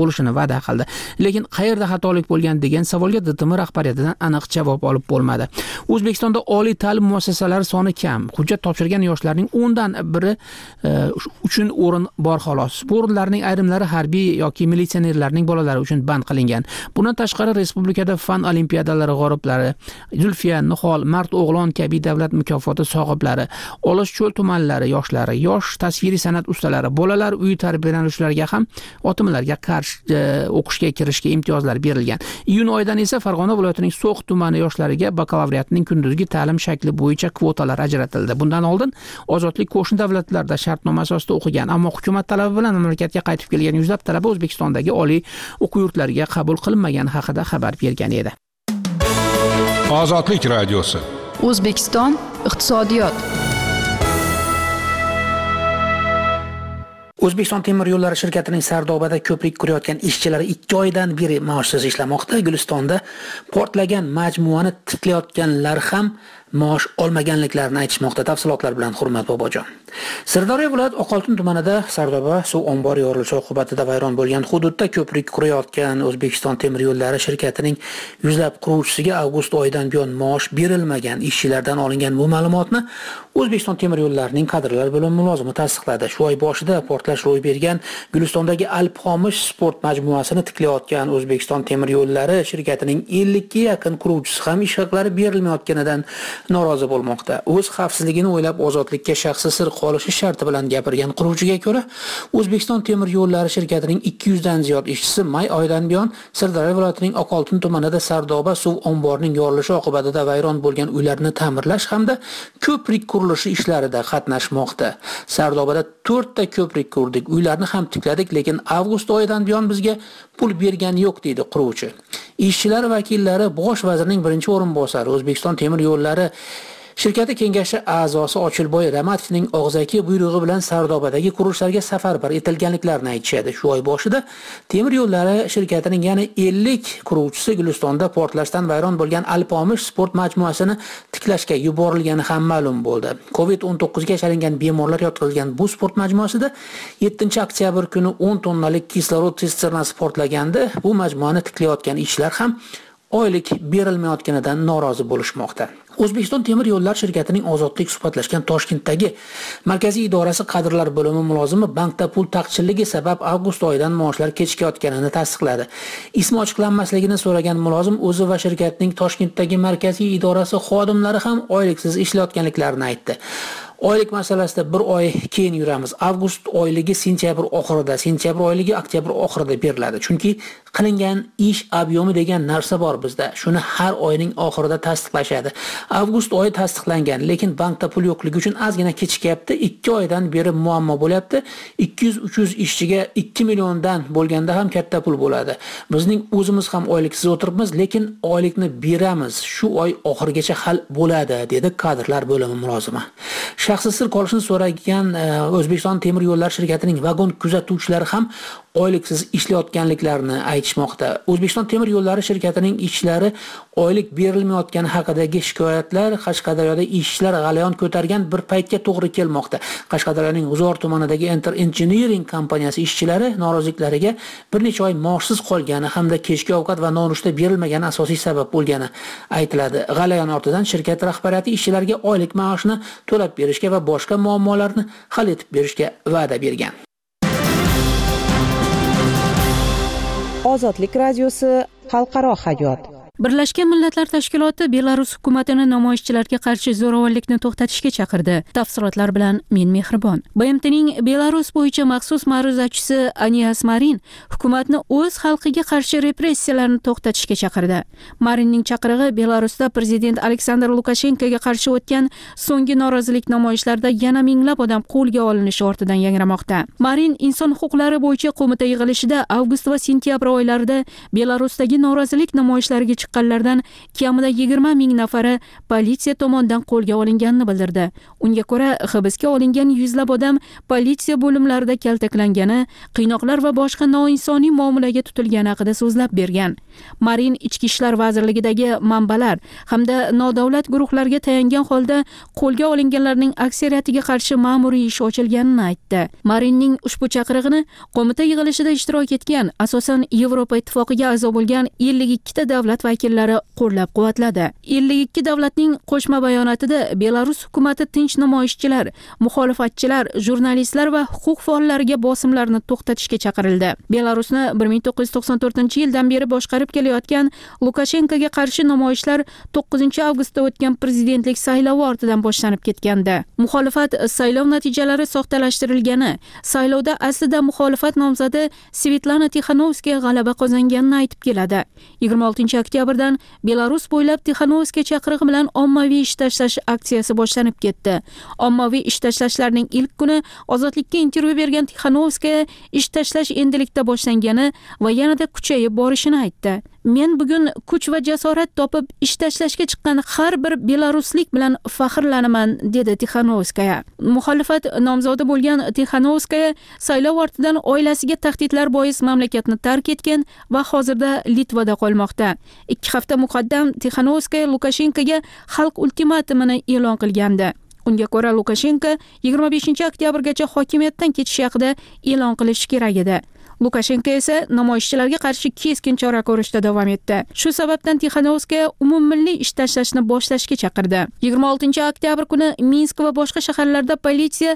bo'lishini va'da qildi. Lekin qayerda xatolik bo'lgan degan savolga DTM rahbariyatidan aniq javob olib bo'lmadi. O'zbekistonda oliy ta'lim muassasalari soni kam. Hujjat topshirgan yoshlarning 10dan biri uchun o'rin bor xolos. Bu o'rinlarning ayrimlari harbiy yoki militsionerlarning bolalari uchun band qilingan. Bundan tashqari respublikada fan olimpiadalari g'oliblari, Zulfiya, Nihol, Mart O'g'lon kabi davlat mukofoti sohiblari, Olashcho'l tumanlari yoshlari, yosh tasviriy san'at ustalari, bolalar uyi tarbiyalanuvchilariga ham otimlarga qarshi o'qishga kirishga imtiyozlar berilgan. Iyun oyidan esa Farg'ona viloyatining So'x tumani yoshlariga bakalavriatning kunduzgi ta'lim shakli bo'yicha kvotalar ajratildi. Bundan oldin ozodlik qo'shni davlatlarda shartnoma asosida o'qigan, ammo hukumat talabi bilan mamlakatga qaytib kelgan yuzlab talaba O'zbekistondagi oliy o'quv yurtlariga qabul qilinmagani haqida xabar bergan edi. Ozodlik radiosi. O'zbekiston iqtisodiyot. O'zbekiston temir yo'llari shirkatining Sardobada ko'prik qurayotgan ishchilari 2 oydan beri maoshsiz ishlamoqda. Gulistonda portlagan majmuani tiklayotganlar ham maosh olmaganliklarini aytishmoqda. Tafsilotlar bilan Hurmat Bobojon. Sirdaryo viloyat Oqoltin tumanida Sardoba suv ombori yorilishi oqibatida vayron bo'lgan hududda ko'prik qurayotgan O'zbekiston temir yo'llari shirkatining yuzlab quruvchisiga avgust oyidan buyon maosh berilmagan. Ishchilardan olingan bu ma'lumotni O'zbekiston temir yo'llarining kadrlar bo'limi mulozimi tasdiqladi. Shu oy boshida portlash ro'y bergan Gulistondagi Alpxomish sport majmuasini tiklayotgan O'zbekiston temir yo'llari shirkatining 50 ga yaqin quruvchisi ham ish haqlari berilmayotganidan norozi bo'lmoqda. O'z xavfsizligini o'ylab ozodlikka shaxsi sir qolishi sharti bilan gapirgan quruvchiga ko'ra, O'zbekiston temir yo'llari shirkatining 200 dan ziyod ishchisi may oyidan buyon Sirdaryo viloyatining Oqoltin tumanida Sardoba suv omborining yorilishi oqibatida vayron bo'lgan uylarni ta'mirlash hamda ko'prik qurilishi ishlarida qatnashmoqda. Sardobada 4 ta ko'prik qurdik, uylarni ham tikladik, lekin avgust oyidan buyon bizga pul bergan yo'q deydi quruvchi. Ishchilar vakillari bosh vazirning birinchi o'rinbosari O'zbekiston temir yo'llari shirkati kengashi a'zosi Ochilboy Ramatovning og'zaki buyrug'i bilan Sardobadagi qurilishlarga safarbar etilganliklarini aytishadi. Shu oy boshida temir yo'llari shirkatining yana 50 quruvchisi Gulistonda portlashdan vayron bo'lgan Alpxomish sport majmuasini tiklashga yuborilgani ham ma'lum bo'ldi. COVID-19 ga chalingan bemorlar yotqizilgan bu sport majmuasida 7-oktyabr kuni 10 tonnalik kislorod sisternasi portlaganda bu majmuani tiklayotgan ishchilar ham oylik berilmayotganidan norozi bo'lishmoqda. O'zbekiston temir yo'llar shirkatining ozodlik suhbatlashgan Toshkentdagi markaziy idorasi kadrlar bo'limi mulozimi bankda pul taqchilligi sabab avgust oyidan maoshlar kechikayotganini tasdiqladi. Ismi ochiqlanmasligini so'ragan mulozim o'zi va shirkatning Toshkentdagi markaziy idorasi xodimlari ham oyliksiz ishlayotganliklarini aytdi. Oylik masalasida bir oy keyin yuramiz. Avgust oyligi sentyabr oxirida, sentyabr oyligi oktyabr oxirida beriladi. Chunki qilingan ish obyomi degan narsa bor bizda. Shuni har oyning oxirida tasdiqlashadi. Avgust oyi tasdiqlangan, lekin bankda pul yo'qligi uchun ozgina kechikyapti. 2 oydan beri muammo bo'lyapti. 200-300 ishchiga 2 milliondan bo'lganda ham katta pul bo'ladi. Bizning o'zimiz ham oyliksiz o'tiribmiz, lekin oylikni beramiz. Shu oy oxirigacha hal bo'ladi, dedi kadrlar bo'limi mulozimi. Shaxsi sir qolishini so'ragan O'zbekiston temir yo'llar shirkatining vagon kuzatuvchilari ham oyliksiz ishlayotganliklarini aytishmoqda. O'zbekiston temir yo'llari shirkatining ishchilari oylik berilmayotgani haqidagi shikoyatlar Qashqadaryoda ishchilar g'alayon ko'targan bir paytga to'g'ri kelmoqda. Qashqadaryoning G'uzor tumanidagi Enter Engineering kompaniyasi ishchilari noroziliklariga bir necha oy maoshsiz qolgani hamda kechki ovqat va nonushta berilmagani asosiy sabab bo'lgani aytiladi. G'alayon ortidan shirkat rahbariyati ishchilarga oylik maoshni to'lab berishga va boshqa muammolarni hal etib berishga va'da bergan. Ozodlik radiosi xalqaro hayot. Birlashgan Millatlar Tashkiloti Belarus hukumatini namoyishchilarga qarshi zo'ravonlikni to'xtatishga chaqirdi. Tafsilotlar bilan men Mehribon. BMTning Belarus bo'yicha maxsus ma'ruzachisi Anias Marin hukumatni o'z xalqiga qarshi repressiyalarni to'xtatishga chaqirdi. Marinning chaqirig'i Belarusda prezident Aleksandr Lukashenkoga qarshi o'tgan so'nggi norozilik namoyishlarida yana minglab odam qo'lga olinishi ortidan yangramoqda. Marin inson huquqlari bo'yicha qo'mita yig'ilishida avgust va sentyabr oylarida Belarusdagi norozilik namoyishlariga chiqqan chiqqanlardan kamida 20 ming nafari politsiya tomonidan qo'lga olinganini bildirdi. Unga ko'ra, hibsga olingan yuzlab odam politsiya bo'limlarida kaltaklangani, qiynoqlar va boshqa noinsoniy muomalaga tutilgani haqida so'zlab bergan. Marin Ichki ishlar vazirligidagi manbalar hamda nodavlat guruhlarga tayangan holda qo'lga olinganlarning aksariyatiga qarshi ma'muriy ish ochilganini aytdi. Marinning ushbu chaqirig'ini qo'mita yig'ilishida ishtirok etgan, asosan Yevropa ittifoqiga a'zo bo'lgan 52 ta davlat vakillari qo'llab-quvvatladi. 52 davlatning qo'shma bayonotida Belarus hukumatati tinch namoyishchilar, muxolifatchilar, jurnalistlar va huquq faollariga bosimlarni to'xtatishga chaqirildi. Belarusni 1994-yildan beri boshqarib kelayotgan Lukashenkoga qarshi namoyishlar 9-avgustda o'tgan prezidentlik saylovi ortidan boshlanib ketgandi. Muxolifat saylov natijalari soxtalashtirilgani, saylovda aslida muxolifat nomzodi Svetlana Tixanovskaya g'alaba qozonganini aytib keladi. 26-oktyabrdan Belarus bo'ylab Tixanovskaya chaqirig'i bilan ommaviy ish tashlash aksiyasi boshlanib ketdi. Ommaviy ish tashlashlarning ilk kuni Ozodlikka intervyu bergan Tixanovskaya ish tashlash endilikda boshlangani va yanada kuchayib borishini aytdi. Men bugun kuch va jasorat topib ish tashlashga chiqqan har bir belaruslik bilan faxrlanaman, dedi Tixanovskaya. Muxolifat nomzodi bo'lgan Tixanovskaya saylov ortidan oilasiga tahdidlar bois mamlakatni tark etgan va hozirda Litvada qolmoqda. 2 hafta muqaddam Tixanovskaya Lukashenkoga xalq ultimatumini e'lon qilgandi. Unga ko'ra Lukashenko 25-oktyabrgacha hokimiyatdan ketish haqida e'lon qilishi kerak edi. Lukashenko esa namoyishchilarga qarshi keskin chora ko'rishda davom etdi. Shu sababdan Tixanovskaya umummilliy ish tashlashni boshlashga chaqirdi. 26-oktyabr kuni Minsk va boshqa shaharlarda politsiya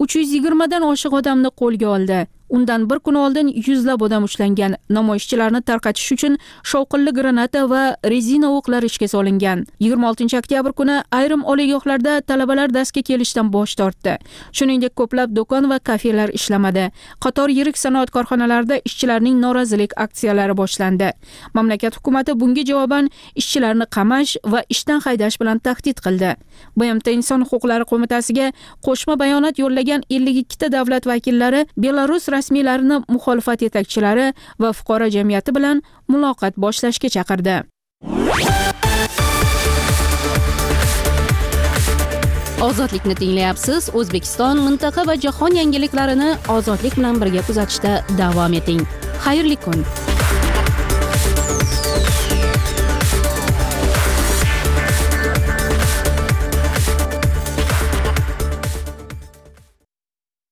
320 dan oshiq odamni qo'lga oldi. Undan bir kun oldin yuzlab odam ushlangan. Namoyishchilarni tarqatish uchun shovqinli granata va rezina o'qlar ishga solingan. 26-oktyabr kuni ayrim oliygohlarda talabalar darsga kelishdan bosh tortdi. Shuningdek, ko'plab do'kon va kafelar ishlamadi. Qator yirik sanoat korxonalarida ishchilarning norozilik aksiyalari boshlandi. Mamlakat hukumatı bunga javoban ishchilarni qamash va ishdan haydash bilan tahdid qildi. BMT Inson huquqlari qo'mitasiga qo'shma bayonot yo'llagan 52 ta davlat vakillari Belarus rasmiylarini muxolifat yetakchilari va fuqaro jamiyati bilan muloqot boshlashga chaqirdi. Ozodlikni tinglayapsiz. O'zbekiston, mintaqa va jahon yangiliklarini ozodlik bilan birga kuzatishda davom eting. Xayrli kun.